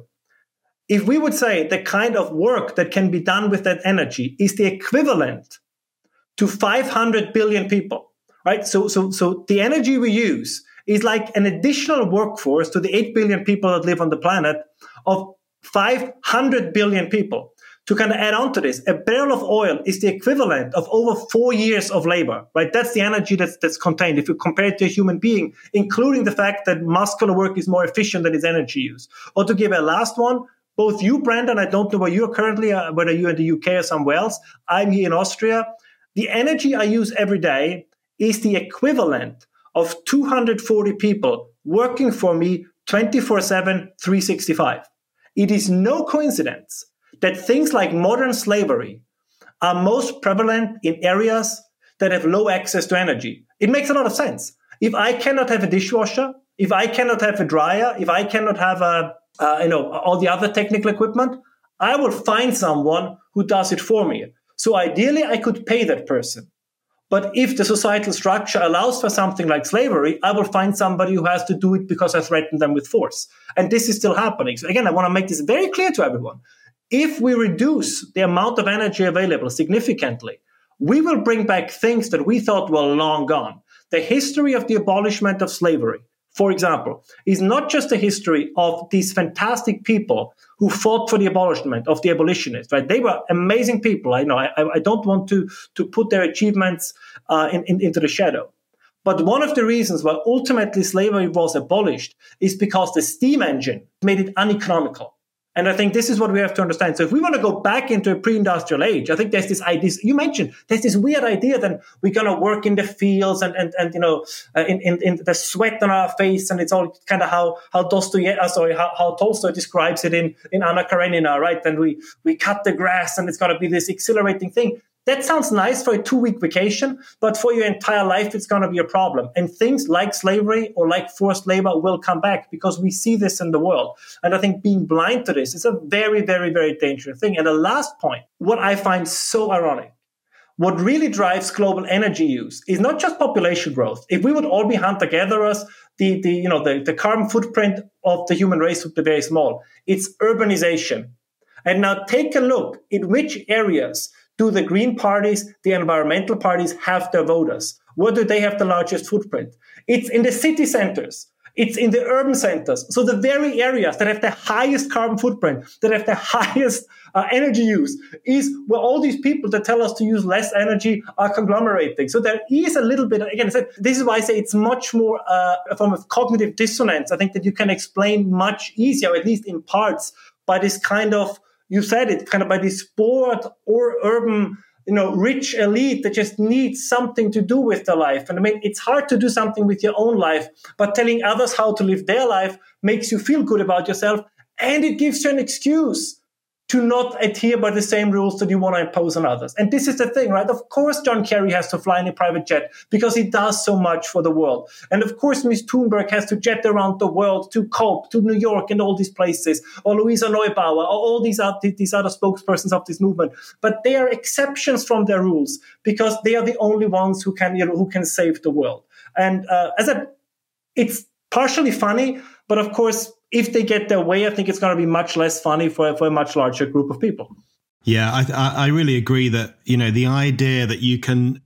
If we would say the kind of work that can be done with that energy is the equivalent to five hundred billion people, right? So, so, so the energy we use is like an additional workforce to the eight billion people that live on the planet of five hundred billion people. To kind of add on to this, a barrel of oil is the equivalent of over four years of labor, right? That's the energy that's, that's contained. If you compare it to a human being, including the fact that muscular work is more efficient than its energy use. Or to give a last one, both you, Brandon, I don't know where you're currently, uh, whether you're in the U K or somewhere else. I'm here in Austria. The energy I use every day is the equivalent of two hundred forty people working for me twenty-four seven, three sixty-five. It is no coincidence that things like modern slavery are most prevalent in areas that have low access to energy. It makes a lot of sense. If I cannot have a dishwasher, if I cannot have a dryer, if I cannot have a, uh, you know, all the other technical equipment, I will find someone who does it for me. So ideally, I could pay that person. But if the societal structure allows for something like slavery, I will find somebody who has to do it because I threaten them with force. And this is still happening. So again, I want to make this very clear to everyone. If we reduce the amount of energy available significantly, we will bring back things that we thought were long gone. The history of the abolishment of slavery, for example, is not just a history of these fantastic people who fought for the abolishment of the abolitionists, right? They were amazing people. I know I, I don't want to, to put their achievements uh, in, in, into the shadow. But one of the reasons why ultimately slavery was abolished is because the steam engine made it uneconomical. And I think this is what we have to understand. So if we want to go back into a pre-industrial age, I think there's this idea, you mentioned, there's this weird idea that we're going to work in the fields and, and, and you know, uh, in, in, in the sweat on our face. And it's all kind of how, how Dostoevsky, uh, sorry, how, how Tolstoy describes it in, in Anna Karenina, right? And we, we cut the grass and it's going to be this exhilarating thing. That sounds nice for a two-week vacation, but for your entire life, it's going to be a problem. And things like slavery or like forced labor will come back because we see this in the world. And I think being blind to this is a very, very, very dangerous thing. And the last point, what I find so ironic, what really drives global energy use is not just population growth. If we would all be hunter-gatherers, the, the, you know, the, the carbon footprint of the human race would be very small. It's urbanization. And now take a look in which areas do the green parties, the environmental parties have their voters? Where do they have the largest footprint? It's in the city centers. It's in the urban centers. So the very areas that have the highest carbon footprint, that have the highest uh, energy use, is where all these people that tell us to use less energy are conglomerating. So there is a little bit, again, this is why I say it's much more uh, a form of cognitive dissonance. I think that you can explain much easier, or at least in parts, by this kind of, you said it, kind of by this sport or urban, you know, rich elite that just needs something to do with their life. And I mean, it's hard to do something with your own life, but telling others how to live their life makes you feel good about yourself. And it gives you an excuse to not adhere by the same rules that you want to impose on others. And this is the thing, right? Of course, John Kerry has to fly in a private jet because he does so much for the world. And of course, Miz Thunberg has to jet around the world to COP, to New York and all these places, or Luisa Neubauer, or all these other, these other spokespersons of this movement. But they are exceptions from their rules because they are the only ones who can, you know, who can save the world. And uh, as a, it's partially funny, but of course, if they get their way, I think it's going to be much less funny for, for a much larger group of people. Yeah, I, I really agree that, you know, the idea that you can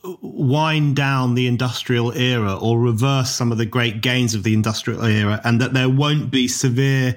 wind down the industrial era or reverse some of the great gains of the industrial era and that there won't be severe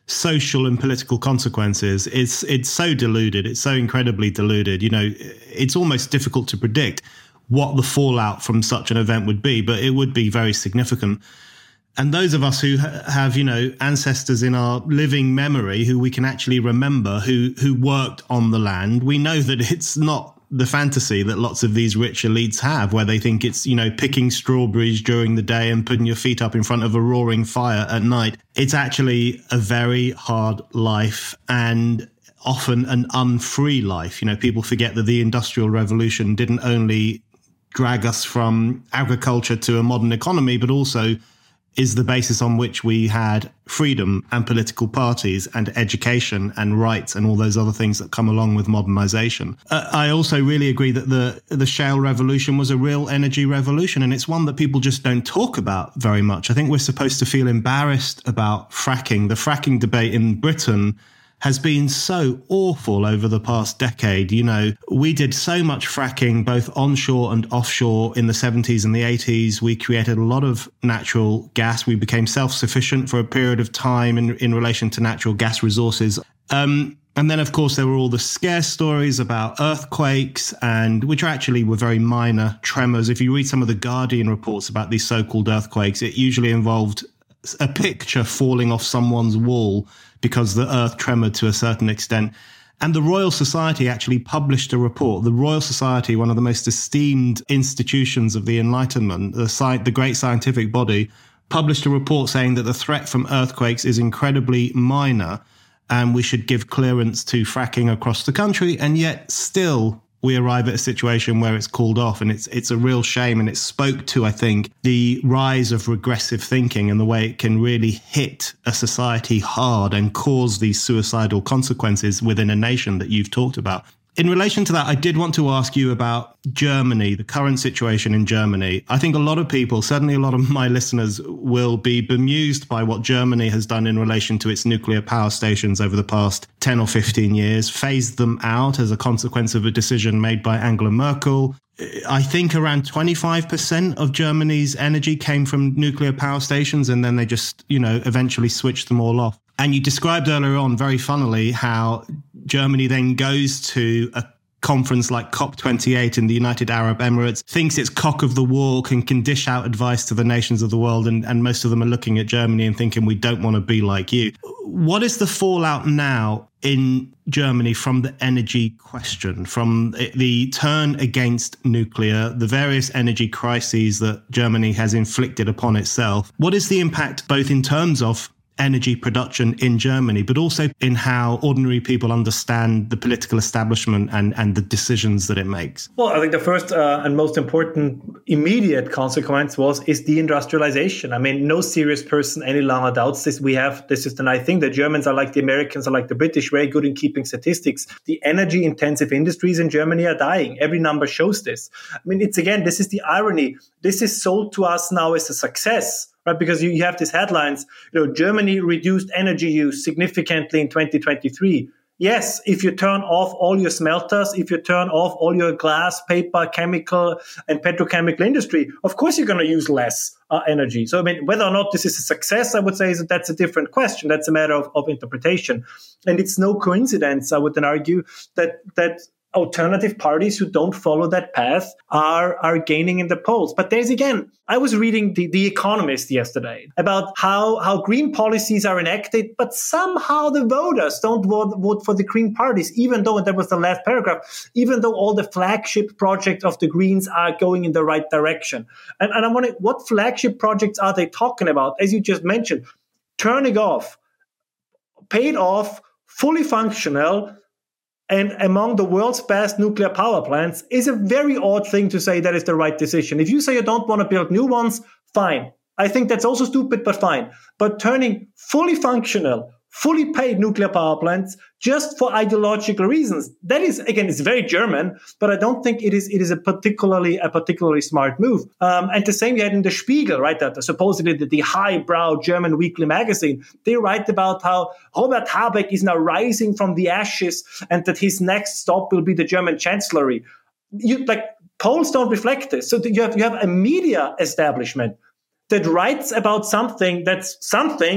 social and political consequences, it's it's so deluded. It's so incredibly deluded. You know, it's almost difficult to predict what the fallout from such an event would be, but it would be very significant. And those of us who ha- have, you know, ancestors in our living memory who we can actually remember, who who worked on the land, we know that it's not the fantasy that lots of these rich elites have, where they think it's, you know, picking strawberries during the day and putting your feet up in front of a roaring fire at night. It's actually a very hard life and often an unfree life. You know, people forget that the Industrial Revolution didn't only drag us from agriculture to a modern economy, but also is the basis on which we had freedom and political parties and education and rights and all those other things that come along with modernization. Uh, I also really agree that the the shale revolution was a real energy revolution, and it's one that people just don't talk about very much. I think we're supposed to feel embarrassed about fracking. The fracking debate in Britain has been so awful over the past decade. You know, we did so much fracking, both onshore and offshore in the seventies and the eighties. We created a lot of natural gas. We became self-sufficient for a period of time in, in relation to natural gas resources. Um, and then, of course, there were all the scare stories about earthquakes, and which actually were very minor tremors. If you read some of the Guardian reports about these so-called earthquakes, it usually involved a picture falling off someone's wall because the earth tremored to a certain extent. And the Royal Society actually published a report. The Royal Society, one of the most esteemed institutions of the Enlightenment, the, sci- the great scientific body, published a report saying that the threat from earthquakes is incredibly minor and we should give clearance to fracking across the country. And yet still we arrive at a situation where it's called off, and it's it's a real shame. And it spoke to, I think, the rise of regressive thinking and the way it can really hit a society hard and cause these suicidal consequences within a nation that you've talked about. In relation to that, I did want to ask you about Germany, the current situation in Germany. I think a lot of people, certainly a lot of my listeners, will be bemused by what Germany has done in relation to its nuclear power stations over the past ten or fifteen years, phased them out as a consequence of a decision made by Angela Merkel. I think around twenty-five percent of Germany's energy came from nuclear power stations, and then they just, you know, eventually switched them all off. And you described earlier on, very funnily, how Germany then goes to a conference like COP twenty-eight in the United Arab Emirates, thinks it's cock of the walk and can dish out advice to the nations of the world. And, and most of them are looking at Germany and thinking, we don't want to be like you. What is the fallout now in Germany from the energy question, from the turn against nuclear, the various energy crises that Germany has inflicted upon itself? What is the impact both in terms of energy production in Germany, but also in how ordinary people understand the political establishment and, and the decisions that it makes? Well, I think the first uh, and most important immediate consequence was is deindustrialization. I mean, no serious person any longer doubts this. We have, this is the nice thing, the Germans are like the Americans, are like the British, very good in keeping statistics. The energy intensive industries in Germany are dying. Every number shows this. I mean, it's again, this is the irony. This is sold to us now as a success. Right, because you, you have these headlines, you know, Germany reduced energy use significantly in twenty twenty-three. Yes, if you turn off all your smelters, if you turn off all your glass, paper, chemical, and petrochemical industry, of course you're going to use less uh, energy. So, I mean, whether or not this is a success, I would say is that that's a different question. That's a matter of, of interpretation. And it's no coincidence, I would then argue, that that alternative parties who don't follow that path are are gaining in the polls. But there's again, I was reading the, the Economist yesterday about how, how green policies are enacted, but somehow the voters don't vote, vote for the green parties, even though, and that was the last paragraph, even though all the flagship projects of the Greens are going in the right direction. And, and I'm wondering, what flagship projects are they talking about? As you just mentioned, turning off, paid off, fully functional, and among the world's best nuclear power plants is a very odd thing to say that is the right decision. If you say you don't want to build new ones, fine. I think that's also stupid, but fine. But turning fully functional, fully paid nuclear power plants just for ideological reasons, that is, again, it's very German, but I don't think it is it is a particularly a particularly smart move. Um, and the same you had in the Spiegel, right? That supposedly the, the highbrow German weekly magazine, they write about how Robert Habeck is now rising from the ashes and that his next stop will be the German chancellery. You, like, polls don't reflect this. So you have you have a media establishment that writes about something that's something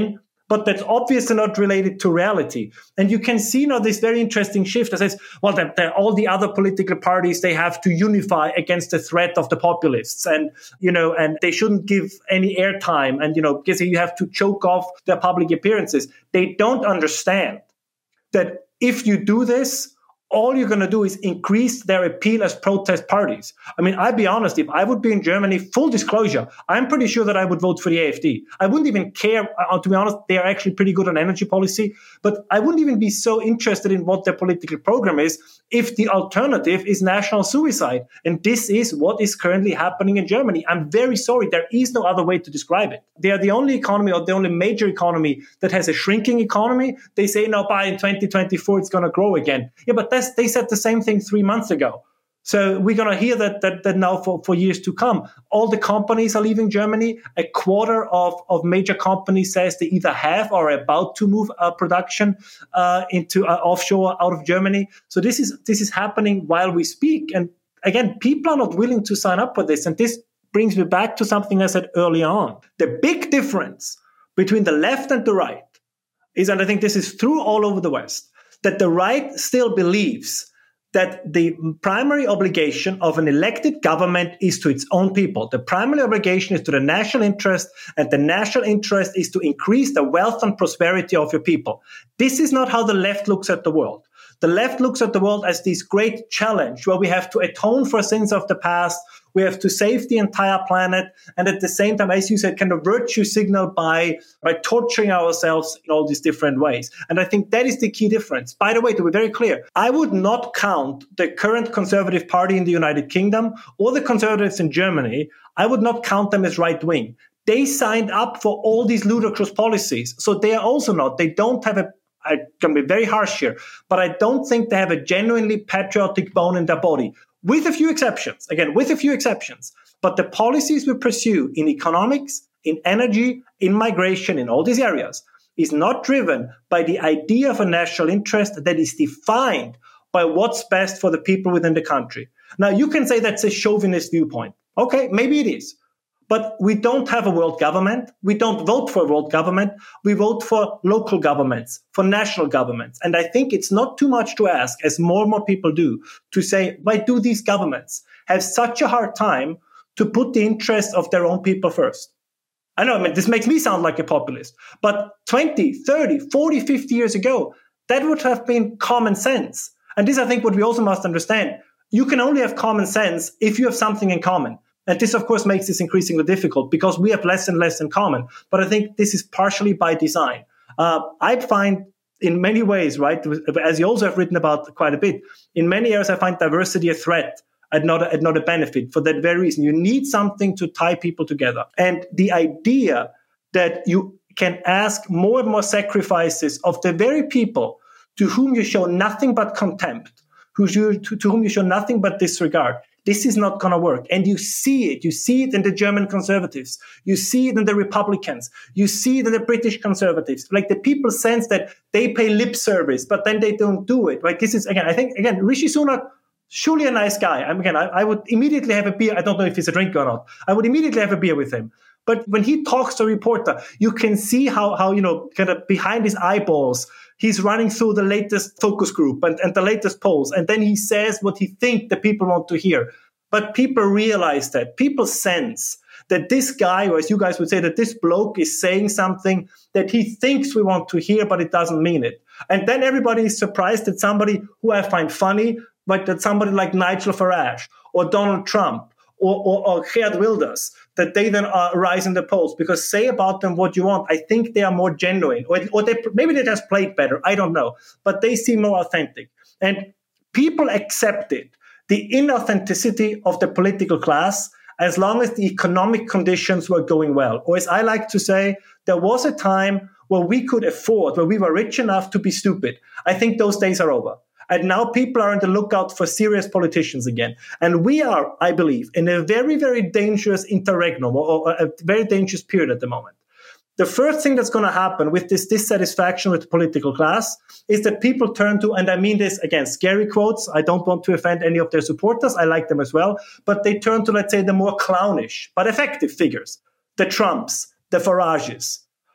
but that's obviously not related to reality. And you can see now this very interesting shift that says, well, that, that all the other political parties, they have to unify against the threat of the populists. And, you know, and they shouldn't give any airtime. And, you know, because you have to choke off their public appearances. They don't understand that if you do this, all you're going to do is increase their appeal as protest parties. I mean, I'd be honest, if I would be in Germany, full disclosure, I'm pretty sure that I would vote for the A F D. I wouldn't even care. Uh, to be honest, they are actually pretty good on energy policy, but I wouldn't even be so interested in what their political program is if the alternative is national suicide. And this is what is currently happening in Germany. I'm very sorry. There is no other way to describe it. They are the only economy or the only major economy that has a shrinking economy. They say, no, by in twenty twenty-four, it's going to grow again. Yeah, but that's they said the same thing three months ago. So we're going to hear that, that, that now for, for years to come. All the companies are leaving Germany. A quarter of, of major companies says they either have or are about to move uh, production uh, into uh, offshore out of Germany. So this is this is happening while we speak. And again, people are not willing to sign up for this. And this brings me back to something I said earlier on. The big difference between the left and the right is, and I think this is true all over the West, that the right still believes that the primary obligation of an elected government is to its own people. The primary obligation is to the national interest, and the national interest is to increase the wealth and prosperity of your people. This is not how the left looks at the world. The left looks at the world as this great challenge where we have to atone for sins of the past, we have to save the entire planet, and at the same time, as you said, kind of virtue signal by, by torturing ourselves in all these different ways. And I think that is the key difference. By the way, to be very clear, I would not count the current Conservative Party in the United Kingdom or the Conservatives in Germany, I would not count them as right-wing. They signed up for all these ludicrous policies. So they are also not. They don't have a I can be very harsh here, but I don't think they have a genuinely patriotic bone in their body, with a few exceptions. Again, with a few exceptions. But the policies we pursue in economics, in energy, in migration, in all these areas, is not driven by the idea of a national interest that is defined by what's best for the people within the country. Now, you can say that's a chauvinist viewpoint. Okay, maybe it is. But we don't have a world government. We don't vote for a world government. We vote for local governments, for national governments. And I think it's not too much to ask, as more and more people do, to say, why do these governments have such a hard time to put the interests of their own people first? I know, I mean, this makes me sound like a populist, but twenty, thirty, forty, fifty years ago, that would have been common sense. And this, I think, what we also must understand. You can only have common sense if you have something in common. And this, of course, makes this increasingly difficult because we have less and less in common. But I think this is partially by design. Uh, I find in many ways, right, as you also have written about quite a bit, in many areas I find diversity a threat and not a, and not a benefit. For that very reason, you need something to tie people together. And the idea that you can ask more and more sacrifices of the very people to whom you show nothing but contempt, who you, to, to whom you show nothing but disregard, this is not going to work. And you see it. You see it in the German conservatives. You see it in the Republicans. You see it in the British conservatives. Like the people sense that they pay lip service, but then they don't do it. Right? This is, again, I think, again, Rishi Sunak, surely a nice guy. I mean, again, I, I would immediately have a beer. I don't know if he's a drinker or not. I would immediately have a beer with him. But when he talks to a reporter, you can see how, how you know, kind of behind his eyeballs, he's running through the latest focus group and, and the latest polls. And then he says what he thinks the people want to hear. But people realize that. People sense that this guy, or as you guys would say, that this bloke is saying something that he thinks we want to hear, but it doesn't mean it. And then everybody is surprised that somebody who I find funny, but that somebody like Nigel Farage or Donald Trump or, or, or Geert Wilders, that they then uh, rise in the polls, because say about them what you want. I think they are more genuine, or, or they, maybe they just played better. I don't know, but they seem more authentic. And people accepted the inauthenticity of the political class as long as the economic conditions were going well. Or as I like to say, there was a time where we could afford, where we were rich enough to be stupid. I think those days are over. And now people are on the lookout for serious politicians again. And we are, I believe, in a very, very dangerous interregnum, or a very dangerous period at the moment. The first thing that's going to happen with this dissatisfaction with the political class is that people turn to, and I mean this, again, scary quotes. I don't want to offend any of their supporters. I like them as well. But they turn to, let's say, the more clownish but effective figures, the Trumps, the Farages.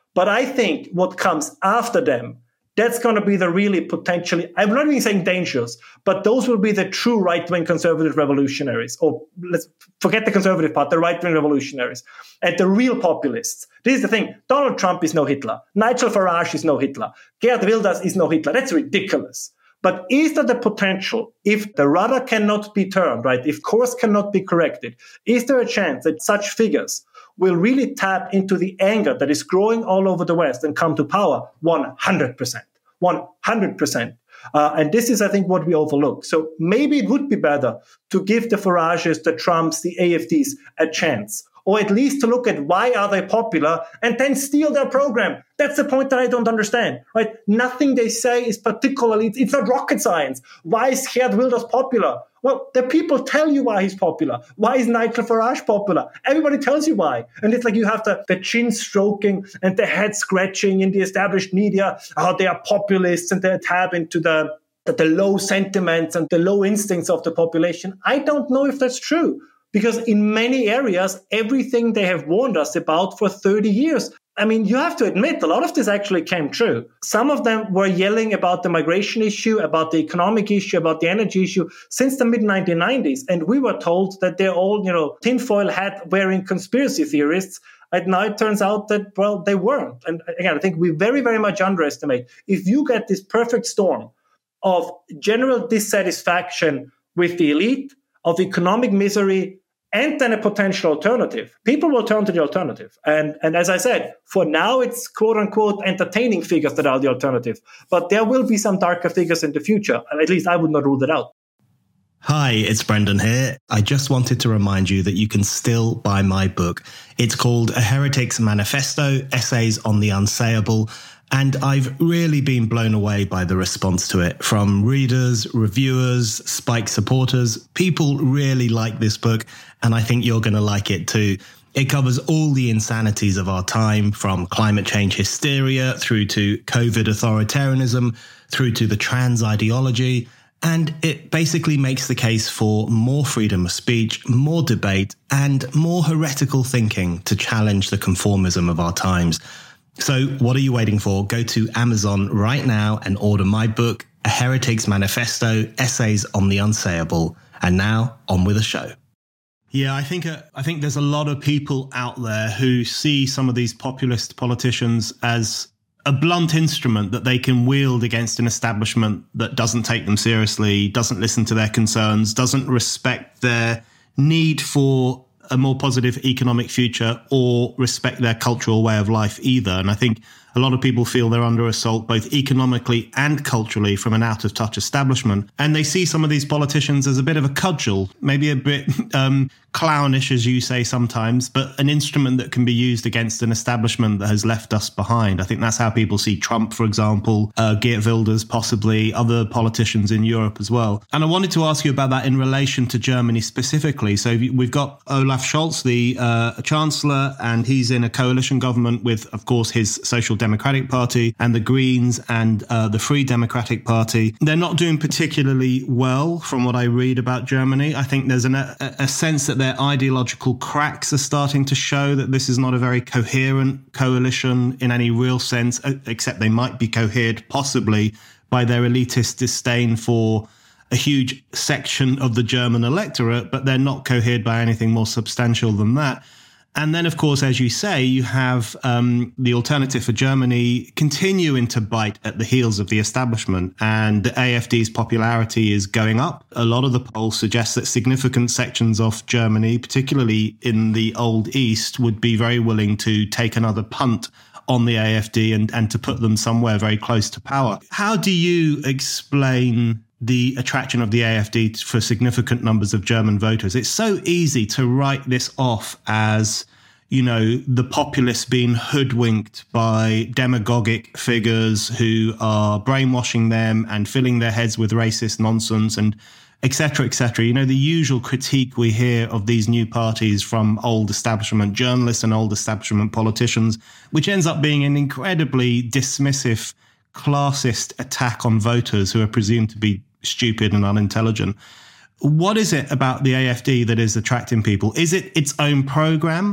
But I think what comes after them, that's going to be the really potentially, I'm not even saying dangerous, but those will be the true right-wing conservative revolutionaries. Or let's forget the conservative part, the right-wing revolutionaries. And the real populists. This is the thing. Donald Trump is no Hitler. Nigel Farage is no Hitler. Geert Wilders is no Hitler. That's ridiculous. But is there the potential, if the rudder cannot be turned, right, if course cannot be corrected, is there a chance that such figures will really tap into the anger that is growing all over the West and come to power? one hundred percent. one hundred percent. Uh, and this is, I think, what we overlook. So maybe it would be better to give the Farages, the Trumps, the A F Ds a chance, or at least to look at why are they popular and then steal their program. That's the point that I don't understand, right? Nothing they say is particularly, it's, it's not rocket science. Why is Geert Wilders popular? Well, the people tell you why he's popular. Why is Nigel Farage popular? Everybody tells you why. And it's like you have the, the chin stroking and the head scratching in the established media, how they are populists and they tap into the, the, the low sentiments and the low instincts of the population. I don't know if that's true. Because in many areas, everything they have warned us about for thirty years, I mean, you have to admit, a lot of this actually came true. Some of them were yelling about the migration issue, about the economic issue, about the energy issue since the mid nineteen nineties. And we were told that they're all, you know, tinfoil hat wearing conspiracy theorists. And now it turns out that, well, they weren't. And again, I think we very, very much underestimate. If you get this perfect storm of general dissatisfaction with the elite, of economic misery, and then a potential alternative, people will turn to the alternative. And, and as I said, for now, it's quote-unquote entertaining figures that are the alternative. But there will be some darker figures in the future. At least I would not rule that out. Hi, it's Brendan here. I just wanted to remind you that you can still buy my book. It's called A Heretic's Manifesto, Essays on the Unsayable. And I've really been blown away by the response to it from readers, reviewers, Spike supporters. People really like this book, and I think you're going to like it too. It covers all the insanities of our time, from climate change hysteria through to COVID authoritarianism, through to the trans ideology. And it basically makes the case for more freedom of speech, more debate, and more heretical thinking to challenge the conformism of our times. So what are you waiting for? Go to Amazon right now and order my book, A Heretic's Manifesto, Essays on the Unsayable. And now, on with the show. Yeah, I think uh, I think there's a lot of people out there who see some of these populist politicians as a blunt instrument that they can wield against an establishment that doesn't take them seriously, doesn't listen to their concerns, doesn't respect their need for a more positive economic future or respect their cultural way of life either. And I think a lot of people feel they're under assault both economically and culturally from an out-of-touch establishment. And they see some of these politicians as a bit of a cudgel, maybe a bit um, clownish, as you say sometimes, but an instrument that can be used against an establishment that has left us behind. I think that's how people see Trump, for example, uh, Geert Wilders, possibly other politicians in Europe as well. And I wanted to ask you about that in relation to Germany specifically. So we've got Olaf Scholz, the uh, Chancellor, and he's in a coalition government with, of course, his Social Democratic Party and the Greens and uh, the Free Democratic Party. They're not doing particularly well from what I read about Germany. I think there's an, a, a sense that their ideological cracks are starting to show that this is not a very coherent coalition in any real sense, except they might be cohered possibly by their elitist disdain for a huge section of the German electorate, but they're not cohered by anything more substantial than that. And then, of course, as you say, you have um, the Alternative for Germany continuing to bite at the heels of the establishment, and the A F D's popularity is going up. A lot of the polls suggest that significant sections of Germany, particularly in the Old East, would be very willing to take another punt on the A F D and, and to put them somewhere very close to power. How do you explain the attraction of the A F D for significant numbers of German voters? It's so easy to write this off as, you know, the populists being hoodwinked by demagogic figures who are brainwashing them and filling their heads with racist nonsense and et cetera, et cetera. You know, the usual critique we hear of these new parties from old establishment journalists and old establishment politicians, which ends up being an incredibly dismissive, classist attack on voters who are presumed to be stupid and unintelligent. What is it about the A F D that is attracting people? Is it its own program,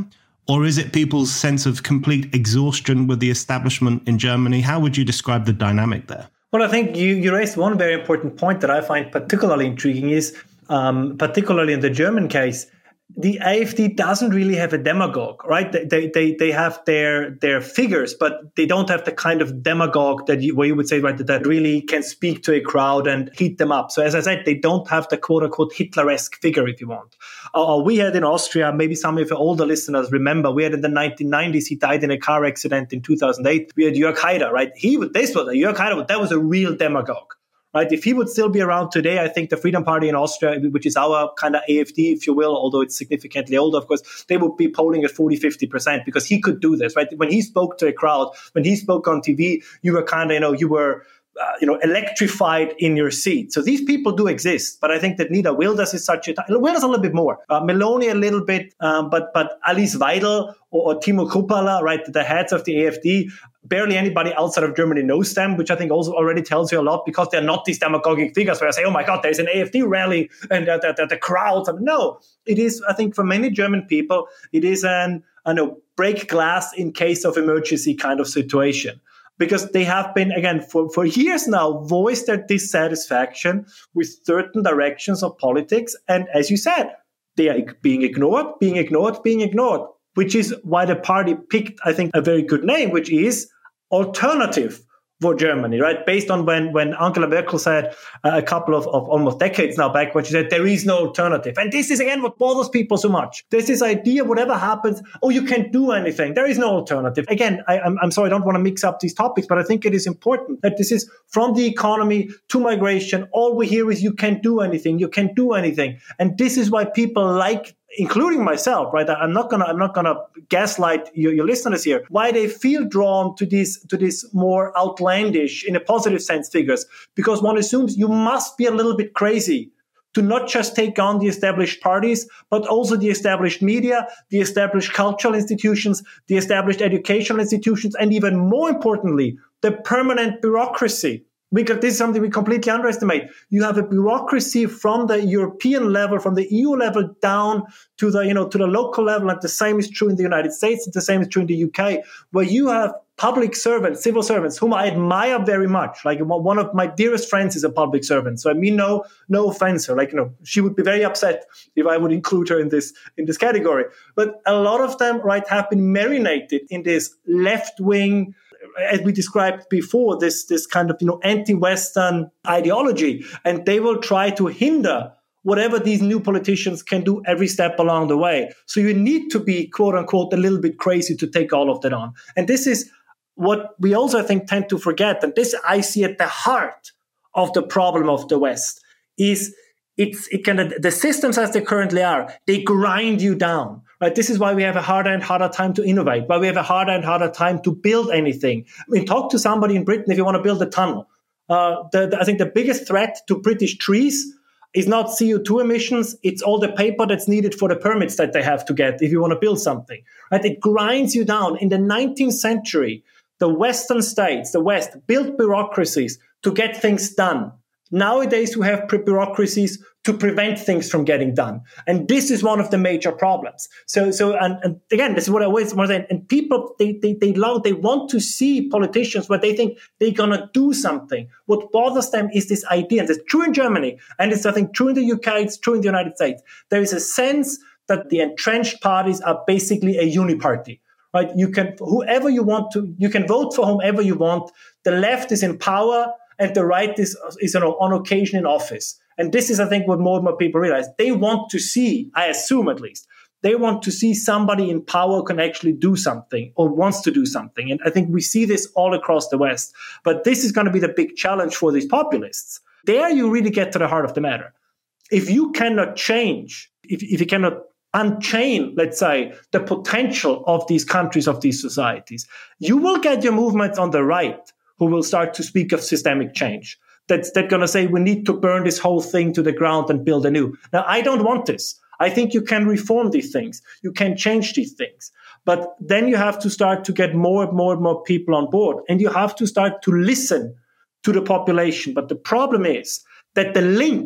Or is it people's sense of complete exhaustion with the establishment in Germany? How would you describe the dynamic there? Well, I think you, you raised one very important point that I find particularly intriguing is, um, particularly in the German case, the AfD doesn't really have a demagogue, right? They they they have their their figures, but they don't have the kind of demagogue that you, where you would say, right, that, that really can speak to a crowd and heat them up. So as I said, they don't have the quote unquote Hitler-esque figure, if you want. Uh, we had in Austria, maybe some of your older listeners remember, we had in the nineteen nineties, he died in a car accident in two thousand eight. We had Jörg Haider, right? He this was Jörg Haider, that was a real demagogue. Right? If he would still be around today, I think the Freedom Party in Austria, which is our kind of AfD, if you will, although it's significantly older, of course, they would be polling at forty, fifty percent because he could do this, right? When he spoke to a crowd, when he spoke on T V, you were kind of, you know, you were, uh, you know, electrified in your seat. So these people do exist, but I think that neither Wilders is such a, Wilders a little bit more, uh, Meloni a little bit, um, but, but Alice Weidel or, or Timo Kruppala, right, the heads of the AfD, barely anybody outside of Germany knows them, which I think also already tells you a lot because they're not these demagogic figures where I say, oh my God, there's an AfD rally and uh, the, the, the crowds. No, it is, I think for many German people, it is an, I know, break glass in case of emergency kind of situation. Because they have been, again, for, for years now, voiced their dissatisfaction with certain directions of politics. And as you said, they are being ignored, being ignored, being ignored, which is why the party picked, I think, a very good name, which is Alternative for Germany, right? Based on when, when Angela Merkel said uh, a couple of, of almost decades now back, when she said there is no alternative. And this is, again, what bothers people so much. There's this idea, whatever happens, oh, you can't do anything. There is no alternative. Again, I, I'm, I'm sorry, I don't want to mix up these topics, but I think it is important that this is from the economy to migration. All we hear is you can't do anything. You can't do anything. And this is why people like, including myself, right? I'm not gonna, I'm not gonna gaslight your, your listeners here. Why they feel drawn to these, to this more outlandish, in a positive sense, figures, because one assumes you must be a little bit crazy to not just take on the established parties, but also the established media, the established cultural institutions, the established educational institutions, and even more importantly, the permanent bureaucracy. Because this is something we completely underestimate. You have a bureaucracy from the European level, from the E U level down to the, you know, to the local level. And the same is true in the United States. And the same is true in the U K, where you have public servants, civil servants, whom I admire very much. Like one of my dearest friends is a public servant. So I mean, no, no offense her. Like, you know, she would be very upset if I would include her in this, in this category. But a lot of them, right, have been marinated in this left-wing, as we described before, this, this kind of, you know, anti-Western ideology. And they will try to hinder whatever these new politicians can do every step along the way. So you need to be, quote unquote, a little bit crazy to take all of that on. And this is what we also, I think, tend to forget. And this I see at the heart of the problem of the West is it's it kind of the systems as they currently are, they grind you down. Right? This is why we have a harder and harder time to innovate, why we have a harder and harder time to build anything. I mean, talk to somebody in Britain if you want to build a tunnel. Uh, the, the, I think the biggest threat to British trees is not C O two emissions, it's all the paper that's needed for the permits that they have to get if you want to build something. Right? It grinds you down. In the nineteenth century, the Western states, the West, built bureaucracies to get things done. Nowadays, we have bureaucracies to prevent things from getting done. And this is one of the major problems. So, so, and, and again, this is what I always want to say. And people, they, they, they love, they want to see politicians where they think they're going to do something. What bothers them is this idea, and it's true in Germany, and it's, I think, true in the U K, it's true in the United States. There is a sense that the entrenched parties are basically a uniparty. Right? You can, whoever you want to, you can vote for whomever you want. The left is in power, and the right is, is you know, on occasion in office. And this is, I think, what more and more people realize. They want to see, I assume at least, they want to see somebody in power can actually do something or wants to do something. And I think we see this all across the West. But this is going to be the big challenge for these populists. There you really get to the heart of the matter. If you cannot change, if, if you cannot unchain, let's say, the potential of these countries, of these societies, you will get your movements on the right who will start to speak of systemic change. That's they're going to say we need to burn this whole thing to the ground and build anew. Now, I don't want this. I think you can reform these things. You can change these things. But then you have to start to get more and more and more people on board. And you have to start to listen to the population. But the problem is that the link,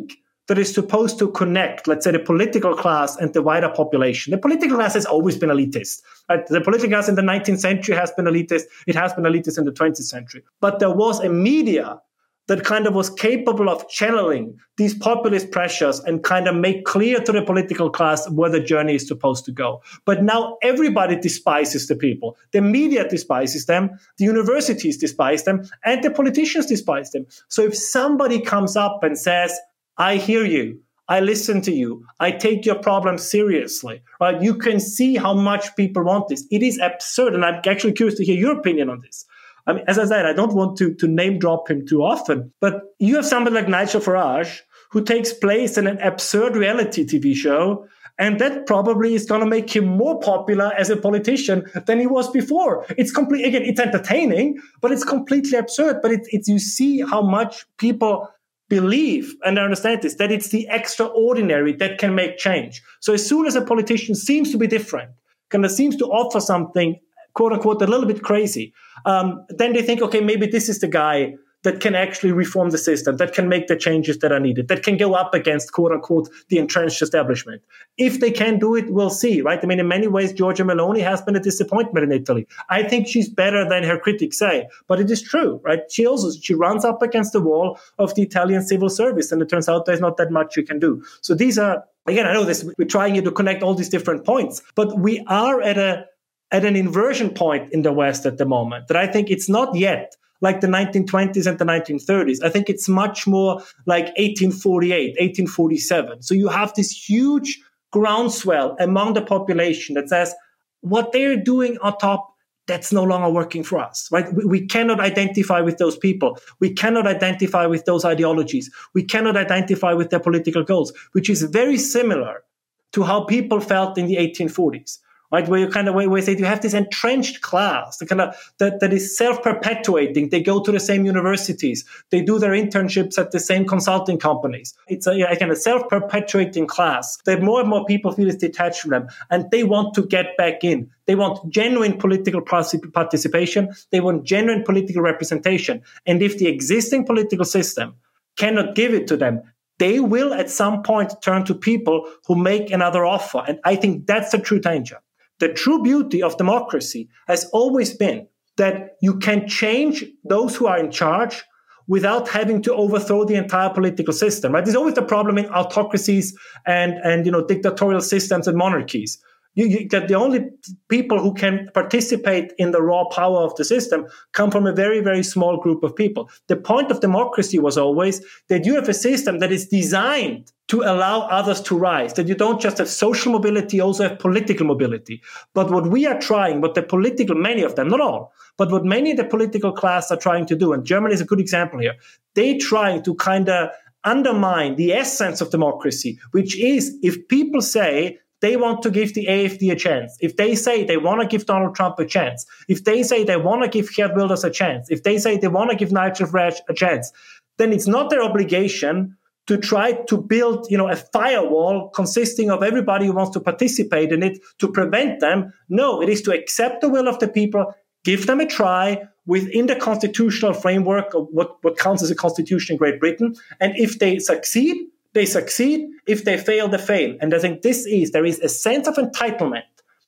that is supposed to connect, let's say, the political class and the wider population. The political class has always been elitist. Right? The political class in the nineteenth century has been elitist. It has been elitist in the twentieth century. But there was a media that kind of was capable of channeling these populist pressures and kind of make clear to the political class where the journey is supposed to go. But now everybody despises the people. The media despises them, the universities despise them, and the politicians despise them. So if somebody comes up and says, I hear you, I listen to you, I take your problem seriously, right? You can see how much people want this. It is absurd, and I'm actually curious to hear your opinion on this. I mean, as I said, I don't want to, to name drop him too often, but you have somebody like Nigel Farage who takes place in an absurd reality T V show, and that probably is going to make him more popular as a politician than he was before. It's complete, again, it's entertaining, but it's completely absurd. But it, it's, you see how much people believe, and I understand this, that it's the extraordinary that can make change. So as soon as a politician seems to be different, kind of seems to offer something, quote unquote, a little bit crazy, um, then they think, okay, maybe this is the guy that can actually reform the system, that can make the changes that are needed, that can go up against, quote unquote, the entrenched establishment. If they can do it, we'll see, right? I mean, in many ways, Giorgia Meloni has been a disappointment in Italy. I think she's better than her critics say, but it is true, right? She also, she runs up against the wall of the Italian civil service, and it turns out there's not that much you can do. So these are, again, I know this, we're trying here to connect all these different points, but we are at a, at an inversion point in the West at the moment that I think it's not yet like the nineteen twenties and the nineteen thirties. I think it's much more like eighteen forty-eight, eighteen forty-seven. So you have this huge groundswell among the population that says what they're doing on top, that's no longer working for us, right? We, we cannot identify with those people. We cannot identify with those ideologies. We cannot identify with their political goals, which is very similar to how people felt in the eighteen forties. Right, where you kind of where you say you have this entrenched class that kind of that, that is self-perpetuating. They go to the same universities, they do their internships at the same consulting companies. It's a, again a self-perpetuating class that more and more people feel is detached from them, and they want to get back in. They want genuine political participation. They want genuine political representation. And if the existing political system cannot give it to them, they will at some point turn to people who make another offer. And I think that's the true danger. The true beauty of democracy has always been that you can change those who are in charge without having to overthrow the entire political system. Right? There's always the problem in autocracies and, and you know, dictatorial systems and monarchies. You, you get the only people who can participate in the raw power of the system come from a very, very small group of people. The point of democracy was always that you have a system that is designed to allow others to rise, that you don't just have social mobility, you also have political mobility. But what we are trying, what the political, many of them, not all, but what many of the political class are trying to do, and Germany is a good example here, they trying to kind of undermine the essence of democracy, which is if people say they want to give the A F D a chance, if they say they want to give Donald Trump a chance, if they say they want to give Geert Wilders a chance, if they say they want to give Nigel Farage a chance, then it's not their obligation to try to build, you know, a firewall consisting of everybody who wants to participate in it to prevent them. No, it is to accept the will of the people, give them a try within the constitutional framework of what, what counts as a constitution in Great Britain. And if they succeed, they succeed. If they fail, they fail. And I think this is, there is a sense of entitlement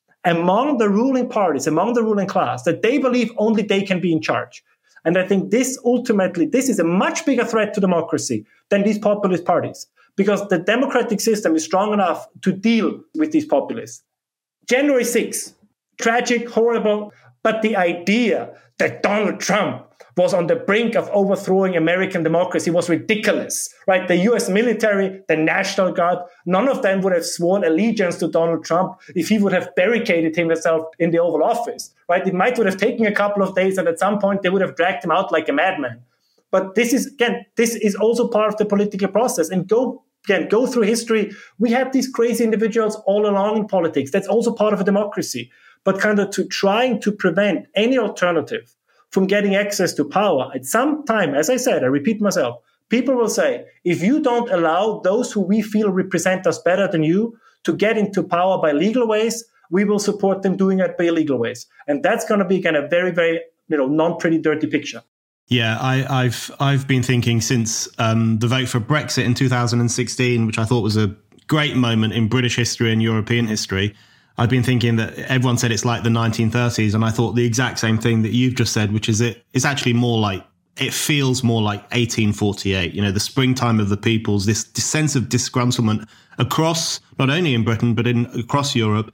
among the ruling parties, among the ruling class, that they believe only they can be in charge. And I think this ultimately, this is a much bigger threat to democracy than these populist parties, because the democratic system is strong enough to deal with these populists. January sixth, tragic, horrible, but the idea that Donald Trump was on the brink of overthrowing American democracy was ridiculous, right? The U S military, the National Guard, none of them would have sworn allegiance to Donald Trump if he would have barricaded himself in the Oval Office, right? It might would have taken a couple of days, and at some point they would have dragged him out like a madman. But this is, again, this is also part of the political process. And go, again, go through history. We have these crazy individuals all along in politics. That's also part of a democracy. But kind of to trying to prevent any alternative from getting access to power, at some time, as I said, I repeat myself, people will say, if you don't allow those who we feel represent us better than you to get into power by legal ways, we will support them doing it by illegal ways. And that's going to be kind of very, very, you know, non-pretty dirty picture. Yeah, I, I've I've been thinking since um, the vote for Brexit in two thousand sixteen, which I thought was a great moment in British history and European history. I've been thinking that everyone said it's like the nineteen thirties, and I thought the exact same thing that you've just said, which is it it's actually more like, it feels more like eighteen forty-eight, you know, the springtime of the peoples, this, this sense of disgruntlement across, not only in Britain, but in across Europe,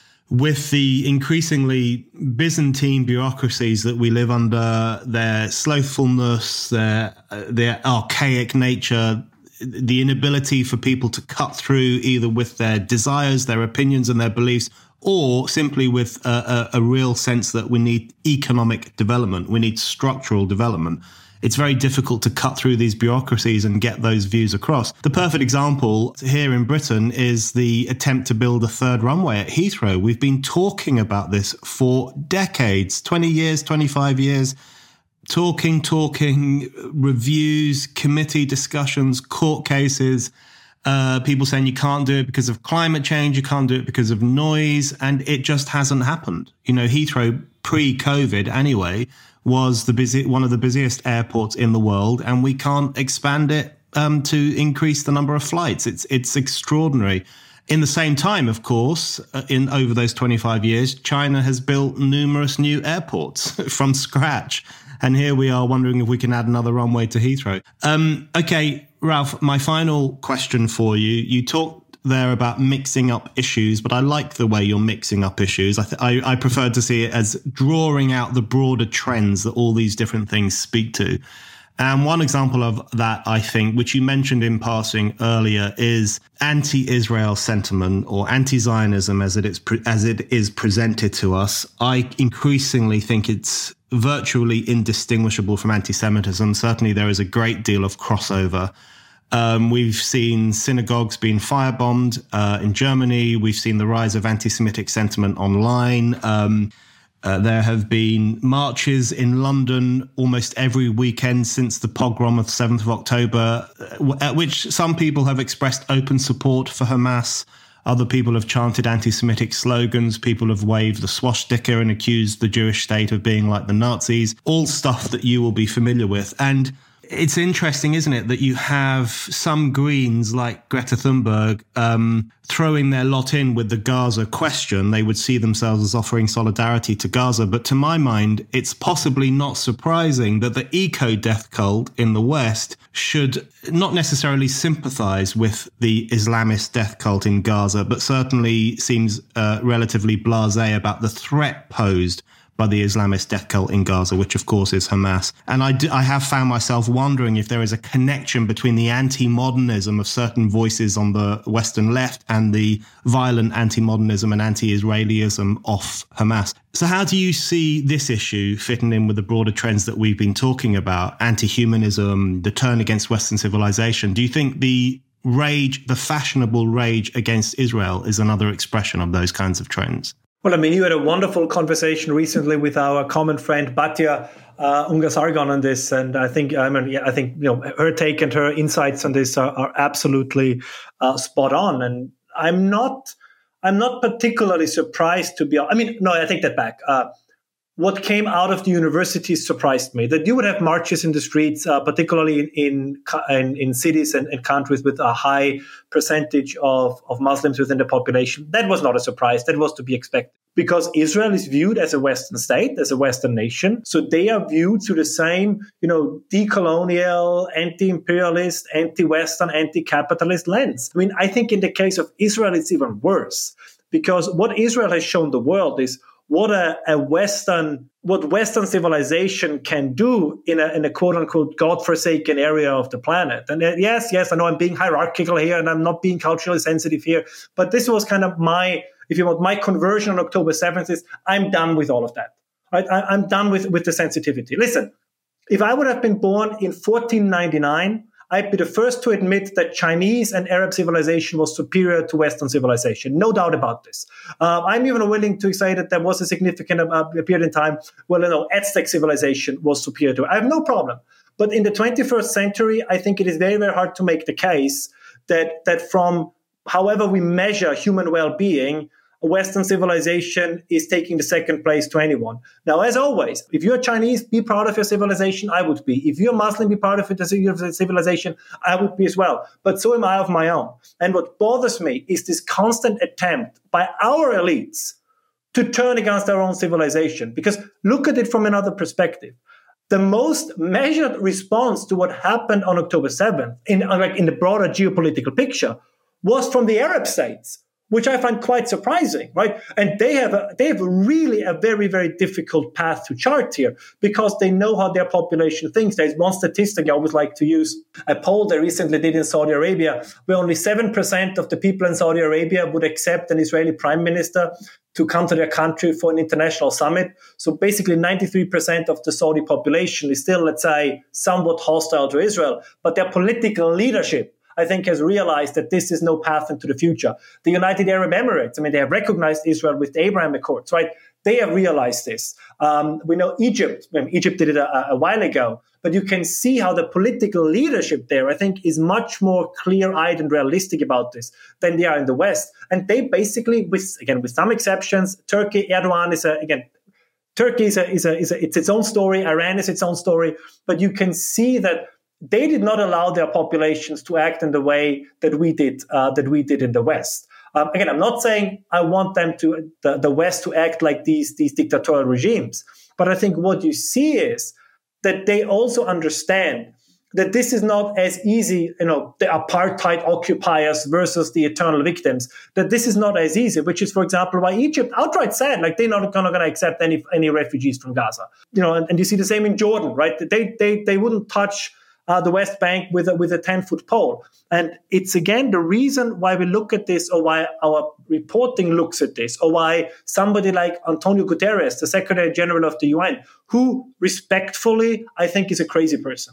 with the increasingly Byzantine bureaucracies that we live under, their slothfulness, their, uh, their archaic nature, the inability for people to cut through either with their desires, their opinions and their beliefs, or simply with a, a, a real sense that we need economic development, we need structural development. It's very difficult to cut through these bureaucracies and get those views across. The perfect example here in Britain is the attempt to build a third runway at Heathrow. We've been talking about this for decades, twenty years, twenty-five years, talking, talking, reviews, committee discussions, court cases, uh, people saying you can't do it because of climate change, you can't do it because of noise, and it just hasn't happened. You know, Heathrow pre-COVID anyway was the busy, one of the busiest airports in the world, and we can't expand it um, to increase the number of flights. It's it's extraordinary. In the same time, of course, uh, in over those twenty-five years, China has built numerous new airports from scratch, and here we are wondering if we can add another runway to Heathrow. Um, okay, Ralph, my final question for you. You talked there about mixing up issues, but I like the way you're mixing up issues. I, th- I, I prefer to see it as drawing out the broader trends that all these different things speak to. And one example of that, I think, which you mentioned in passing earlier, is anti-Israel sentiment or anti-Zionism as it is, pre- as it is presented to us. I increasingly think it's virtually indistinguishable from anti-Semitism. Certainly there is a great deal of crossover. Um, we've seen synagogues being firebombed uh, in Germany. We've seen the rise of anti-Semitic sentiment online. Um, uh, there have been marches in London almost every weekend since the pogrom of seventh of October, at which some people have expressed open support for Hamas. Other people have chanted anti-Semitic slogans. People have waved the swastika and accused the Jewish state of being like the Nazis. All stuff that you will be familiar with. And it's interesting, isn't it, that you have some Greens like Greta Thunberg um, throwing their lot in with the Gaza question. They would see themselves as offering solidarity to Gaza. But to my mind, it's possibly not surprising that the eco-death cult in the West should not necessarily sympathize with the Islamist death cult in Gaza, but certainly seems uh, relatively blasé about the threat posed by the Islamist death cult in Gaza, which of course is Hamas. And I, do, I have found myself wondering if there is a connection between the anti-modernism of certain voices on the Western left and the violent anti-modernism and anti-Israelism of Hamas. So how do you see this issue fitting in with the broader trends that we've been talking about? Anti-humanism, the turn against Western civilization. Do you think the rage, the fashionable rage against Israel is another expression of those kinds of trends? Well, I mean, you had a wonderful conversation recently with our common friend Batya uh, Ungar-Sargon on this, and I think I mean, yeah, I think you know her take and her insights on this are, are absolutely uh, spot on. And I'm not, I'm not particularly surprised to be. I mean, no, I take that back. Uh, what came out of the universities surprised me. That you would have marches in the streets, uh, particularly in in, in cities and, and countries with a high percentage of, of Muslims within the population. That was not a surprise. That was to be expected. Because Israel is viewed as a Western state, as a Western nation. So they are viewed through the same, you know, decolonial, anti-imperialist, anti-Western, anti-capitalist lens. I mean, I think in the case of Israel, it's even worse. Because what Israel has shown the world is what a, a Western, what Western civilization can do in a, in a quote unquote godforsaken area of the planet. And uh, yes, yes, I know I'm being hierarchical here and I'm not being culturally sensitive here, but this was kind of my, if you want, my conversion on October seventh is I'm done with all of that. Right? I, I'm done with, with the sensitivity. Listen, if I would have been born in fourteen ninety-nine, I'd be the first to admit that Chinese and Arab civilization was superior to Western civilization. No doubt about this. Uh, I'm even willing to say that there was a significant uh, period in time where, you know, Aztec civilization was superior to it. I have no problem. But in the twenty-first century, I think it is very, very hard to make the case that that from however we measure human well-being, Western civilization is taking the second place to anyone. Now, as always, if you're Chinese, be proud of your civilization, I would be. If you're Muslim, be proud of your civilization, I would be as well. But so am I of my own. And what bothers me is this constant attempt by our elites to turn against our own civilization. Because look at it from another perspective. The most measured response to what happened on October seventh, in, like in the broader geopolitical picture, was from the Arab states, which I find quite surprising, right? And they have a, they have really a very, very difficult path to chart here because they know how their population thinks. There's one statistic I always like to use, a poll they recently did in Saudi Arabia, where only seven percent of the people in Saudi Arabia would accept an Israeli prime minister to come to their country for an international summit. So basically ninety-three percent of the Saudi population is still, let's say, somewhat hostile to Israel, but their political leadership, I think, has realized that this is no path into the future. The United Arab Emirates, I mean, they have recognized Israel with the Abraham Accords, right? They have realized this. Um, we know Egypt, I mean, Egypt did it a, a while ago, but you can see how the political leadership there, I think, is much more clear-eyed and realistic about this than they are in the West. And they basically, with again, with some exceptions, Turkey, Erdogan is, a, again, Turkey is, a, is, a, is a, it's its own story, Iran is its own story, but you can see that they did not allow their populations to act in the way that we did uh, that we did in the West. Um, again, I'm not saying I want them to the, the West to act like these these dictatorial regimes, but I think what you see is that they also understand that this is not as easy, you know, the apartheid occupiers versus the eternal victims, that this is not as easy, which is, for example, why Egypt outright said, like, they're not going to accept any any refugees from Gaza. You know, and, and you see the same in Jordan, right? They they they wouldn't touch Uh, the West Bank with a, with a ten-foot pole. And it's, again, the reason why we look at this, or why our reporting looks at this, or why somebody like Antonio Guterres, the Secretary General of the U N, who respectfully, I think, is a crazy person.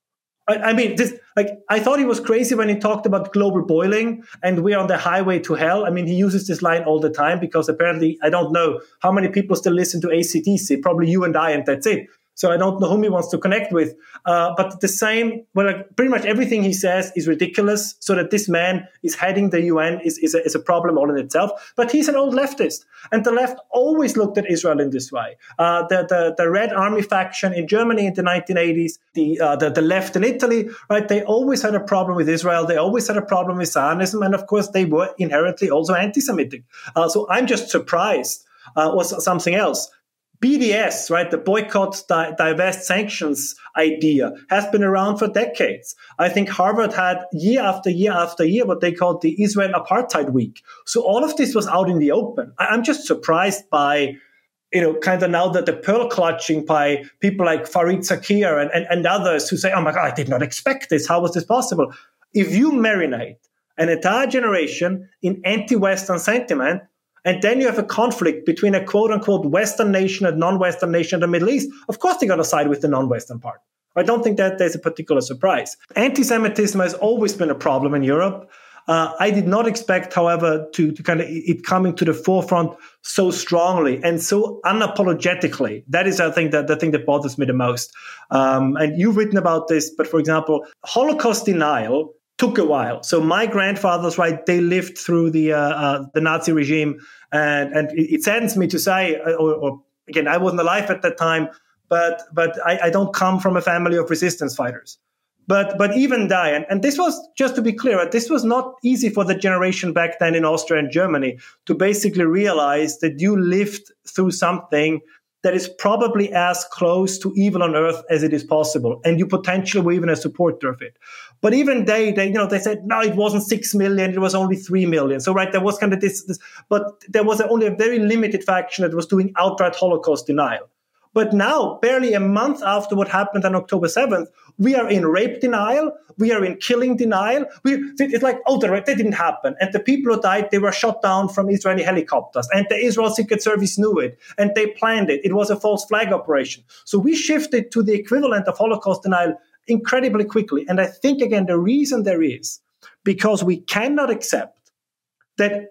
I, I mean, this, like, I thought he was crazy when he talked about global boiling and we're on the highway to hell. I mean, he uses this line all the time because apparently, I don't know how many people still listen to A C D C, probably you and I, and that's it. So I don't know whom he wants to connect with. Uh, but the same, well, like pretty much everything he says is ridiculous. So that this man is heading the U N is, is, a, is a problem all in itself. But he's an old leftist. And the left always looked at Israel in this way. Uh, the, the, the Red Army faction in Germany in the nineteen eighties, the, uh, the, the left in Italy, right? They always had a problem with Israel. They always had a problem with Zionism. And of course, they were inherently also anti-Semitic. Uh, so I'm just surprised, uh, or something else. B D S, right, the boycott, di- divest, sanctions idea has been around for decades. I think Harvard had year after year after year what they called the Israel Apartheid Week. So all of this was out in the open. I- I'm just surprised by, you know, kind of now that the pearl clutching by people like Fareed Zakir and, and, and others who say, oh my God, I did not expect this. How was this possible? If you marinate an entire generation in anti-Western sentiment, and then you have a conflict between a quote-unquote Western nation and non-Western nation in the Middle East, of course they're going to side with the non-Western part. I don't think that there's a particular surprise. Anti-Semitism has always been a problem in Europe. Uh, I did not expect, however, to, to kind of it coming to the forefront so strongly and so unapologetically. That is, I think, that the thing that bothers me the most. Um, and you've written about this, but for example, Holocaust denial took a while. So my grandfathers, right, they lived through the uh, uh, the Nazi regime, and and it saddens me to say, or, or again, I wasn't alive at that time, but but I, I don't come from a family of resistance fighters. But but even that, and, and this was, just to be clear, this was not easy for the generation back then in Austria and Germany to basically realize that you lived through something that is probably as close to evil on earth as it is possible, and you potentially were even a supporter of it. But even they, they, you know, they said, no, it wasn't six million, it was only three million. So, right, there was kind of this, this but there was only a very limited faction that was doing outright Holocaust denial. But now, barely a month after what happened on October seventh, we are in rape denial, we are in killing denial. We, it's like, oh, that didn't happen. And the people who died, they were shot down from Israeli helicopters. And the Israel Secret Service knew it. And they planned it. It was a false flag operation. So we shifted to the equivalent of Holocaust denial incredibly quickly. And I think, again, the reason there is because we cannot accept that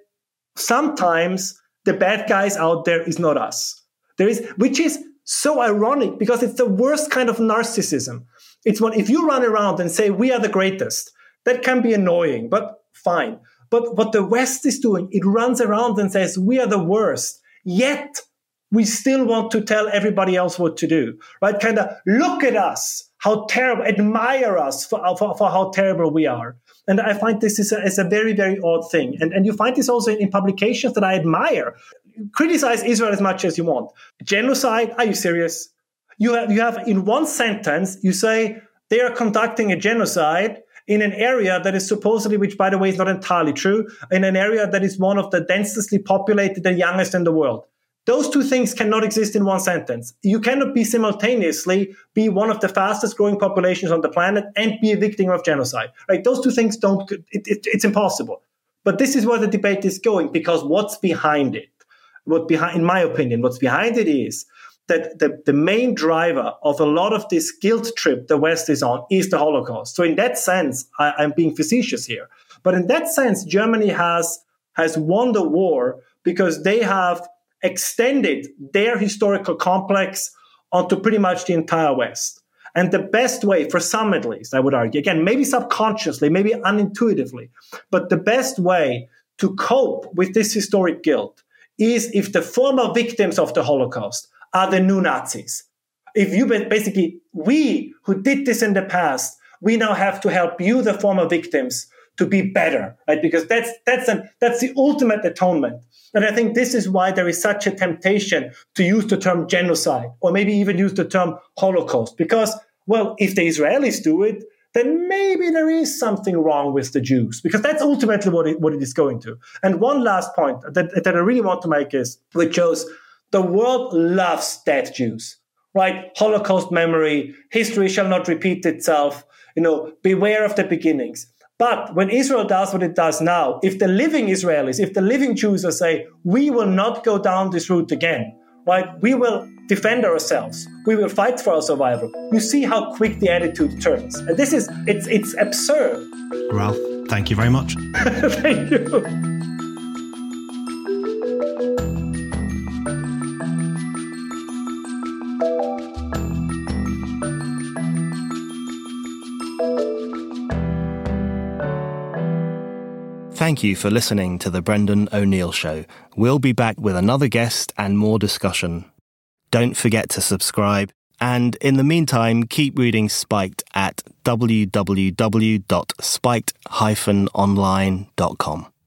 sometimes the bad guys out there is not us. There is, which is so ironic because it's the worst kind of narcissism. It's when if you run around and say we are the greatest, that can be annoying, but fine. But what the West is doing, it runs around and says, we are the worst. Yet we still want to tell everybody else what to do, right? Kind of look at us, how terrible, admire us for, for, for how terrible we are. And I find this is a, is a very, very odd thing. And, and you find this also in, in publications that I admire. Criticize Israel as much as you want. Genocide, are you serious? You have, you have in one sentence, you say they are conducting a genocide in an area that is supposedly, which by the way is not entirely true, in an area that is one of the densely populated and youngest in the world. Those two things cannot exist in one sentence. You cannot be simultaneously be one of the fastest growing populations on the planet and be a victim of genocide. Right? Those two things don't, it, it, it's impossible. But this is where the debate is going, because what's behind it? What behind, in my opinion, what's behind it is that the, the main driver of a lot of this guilt trip the West is on is the Holocaust. So in that sense, I, I'm being facetious here. But in that sense, Germany has, has won the war because they have extended their historical complex onto pretty much the entire West. And the best way, for some at least, I would argue, again, maybe subconsciously, maybe unintuitively, but the best way to cope with this historic guilt is if the former victims of the Holocaust are the new Nazis. If you basically, we who did this in the past, we now have to help you, the former victims, to be better, right? Because that's that's an, that's the ultimate atonement. And I think this is why there is such a temptation to use the term genocide, or maybe even use the term Holocaust. Because, well, if the Israelis do it, then maybe there is something wrong with the Jews, because that's ultimately what it, what it is going to. And one last point that, that I really want to make is, which shows the world loves dead Jews, right? Holocaust memory, history shall not repeat itself, you know, beware of the beginnings. But when Israel does what it does now, if the living Israelis, if the living Jews are say, we will not go down this route again, right? We will defend ourselves. We will fight for our survival. You see how quick the attitude turns. And this is, it's it's absurd. Ralph, thank you very much. Thank you. Thank you for listening to The Brendan O'Neill Show. We'll be back with another guest and more discussion. Don't forget to subscribe, and in the meantime, keep reading Spiked at w w w dot spiked dash online dot com.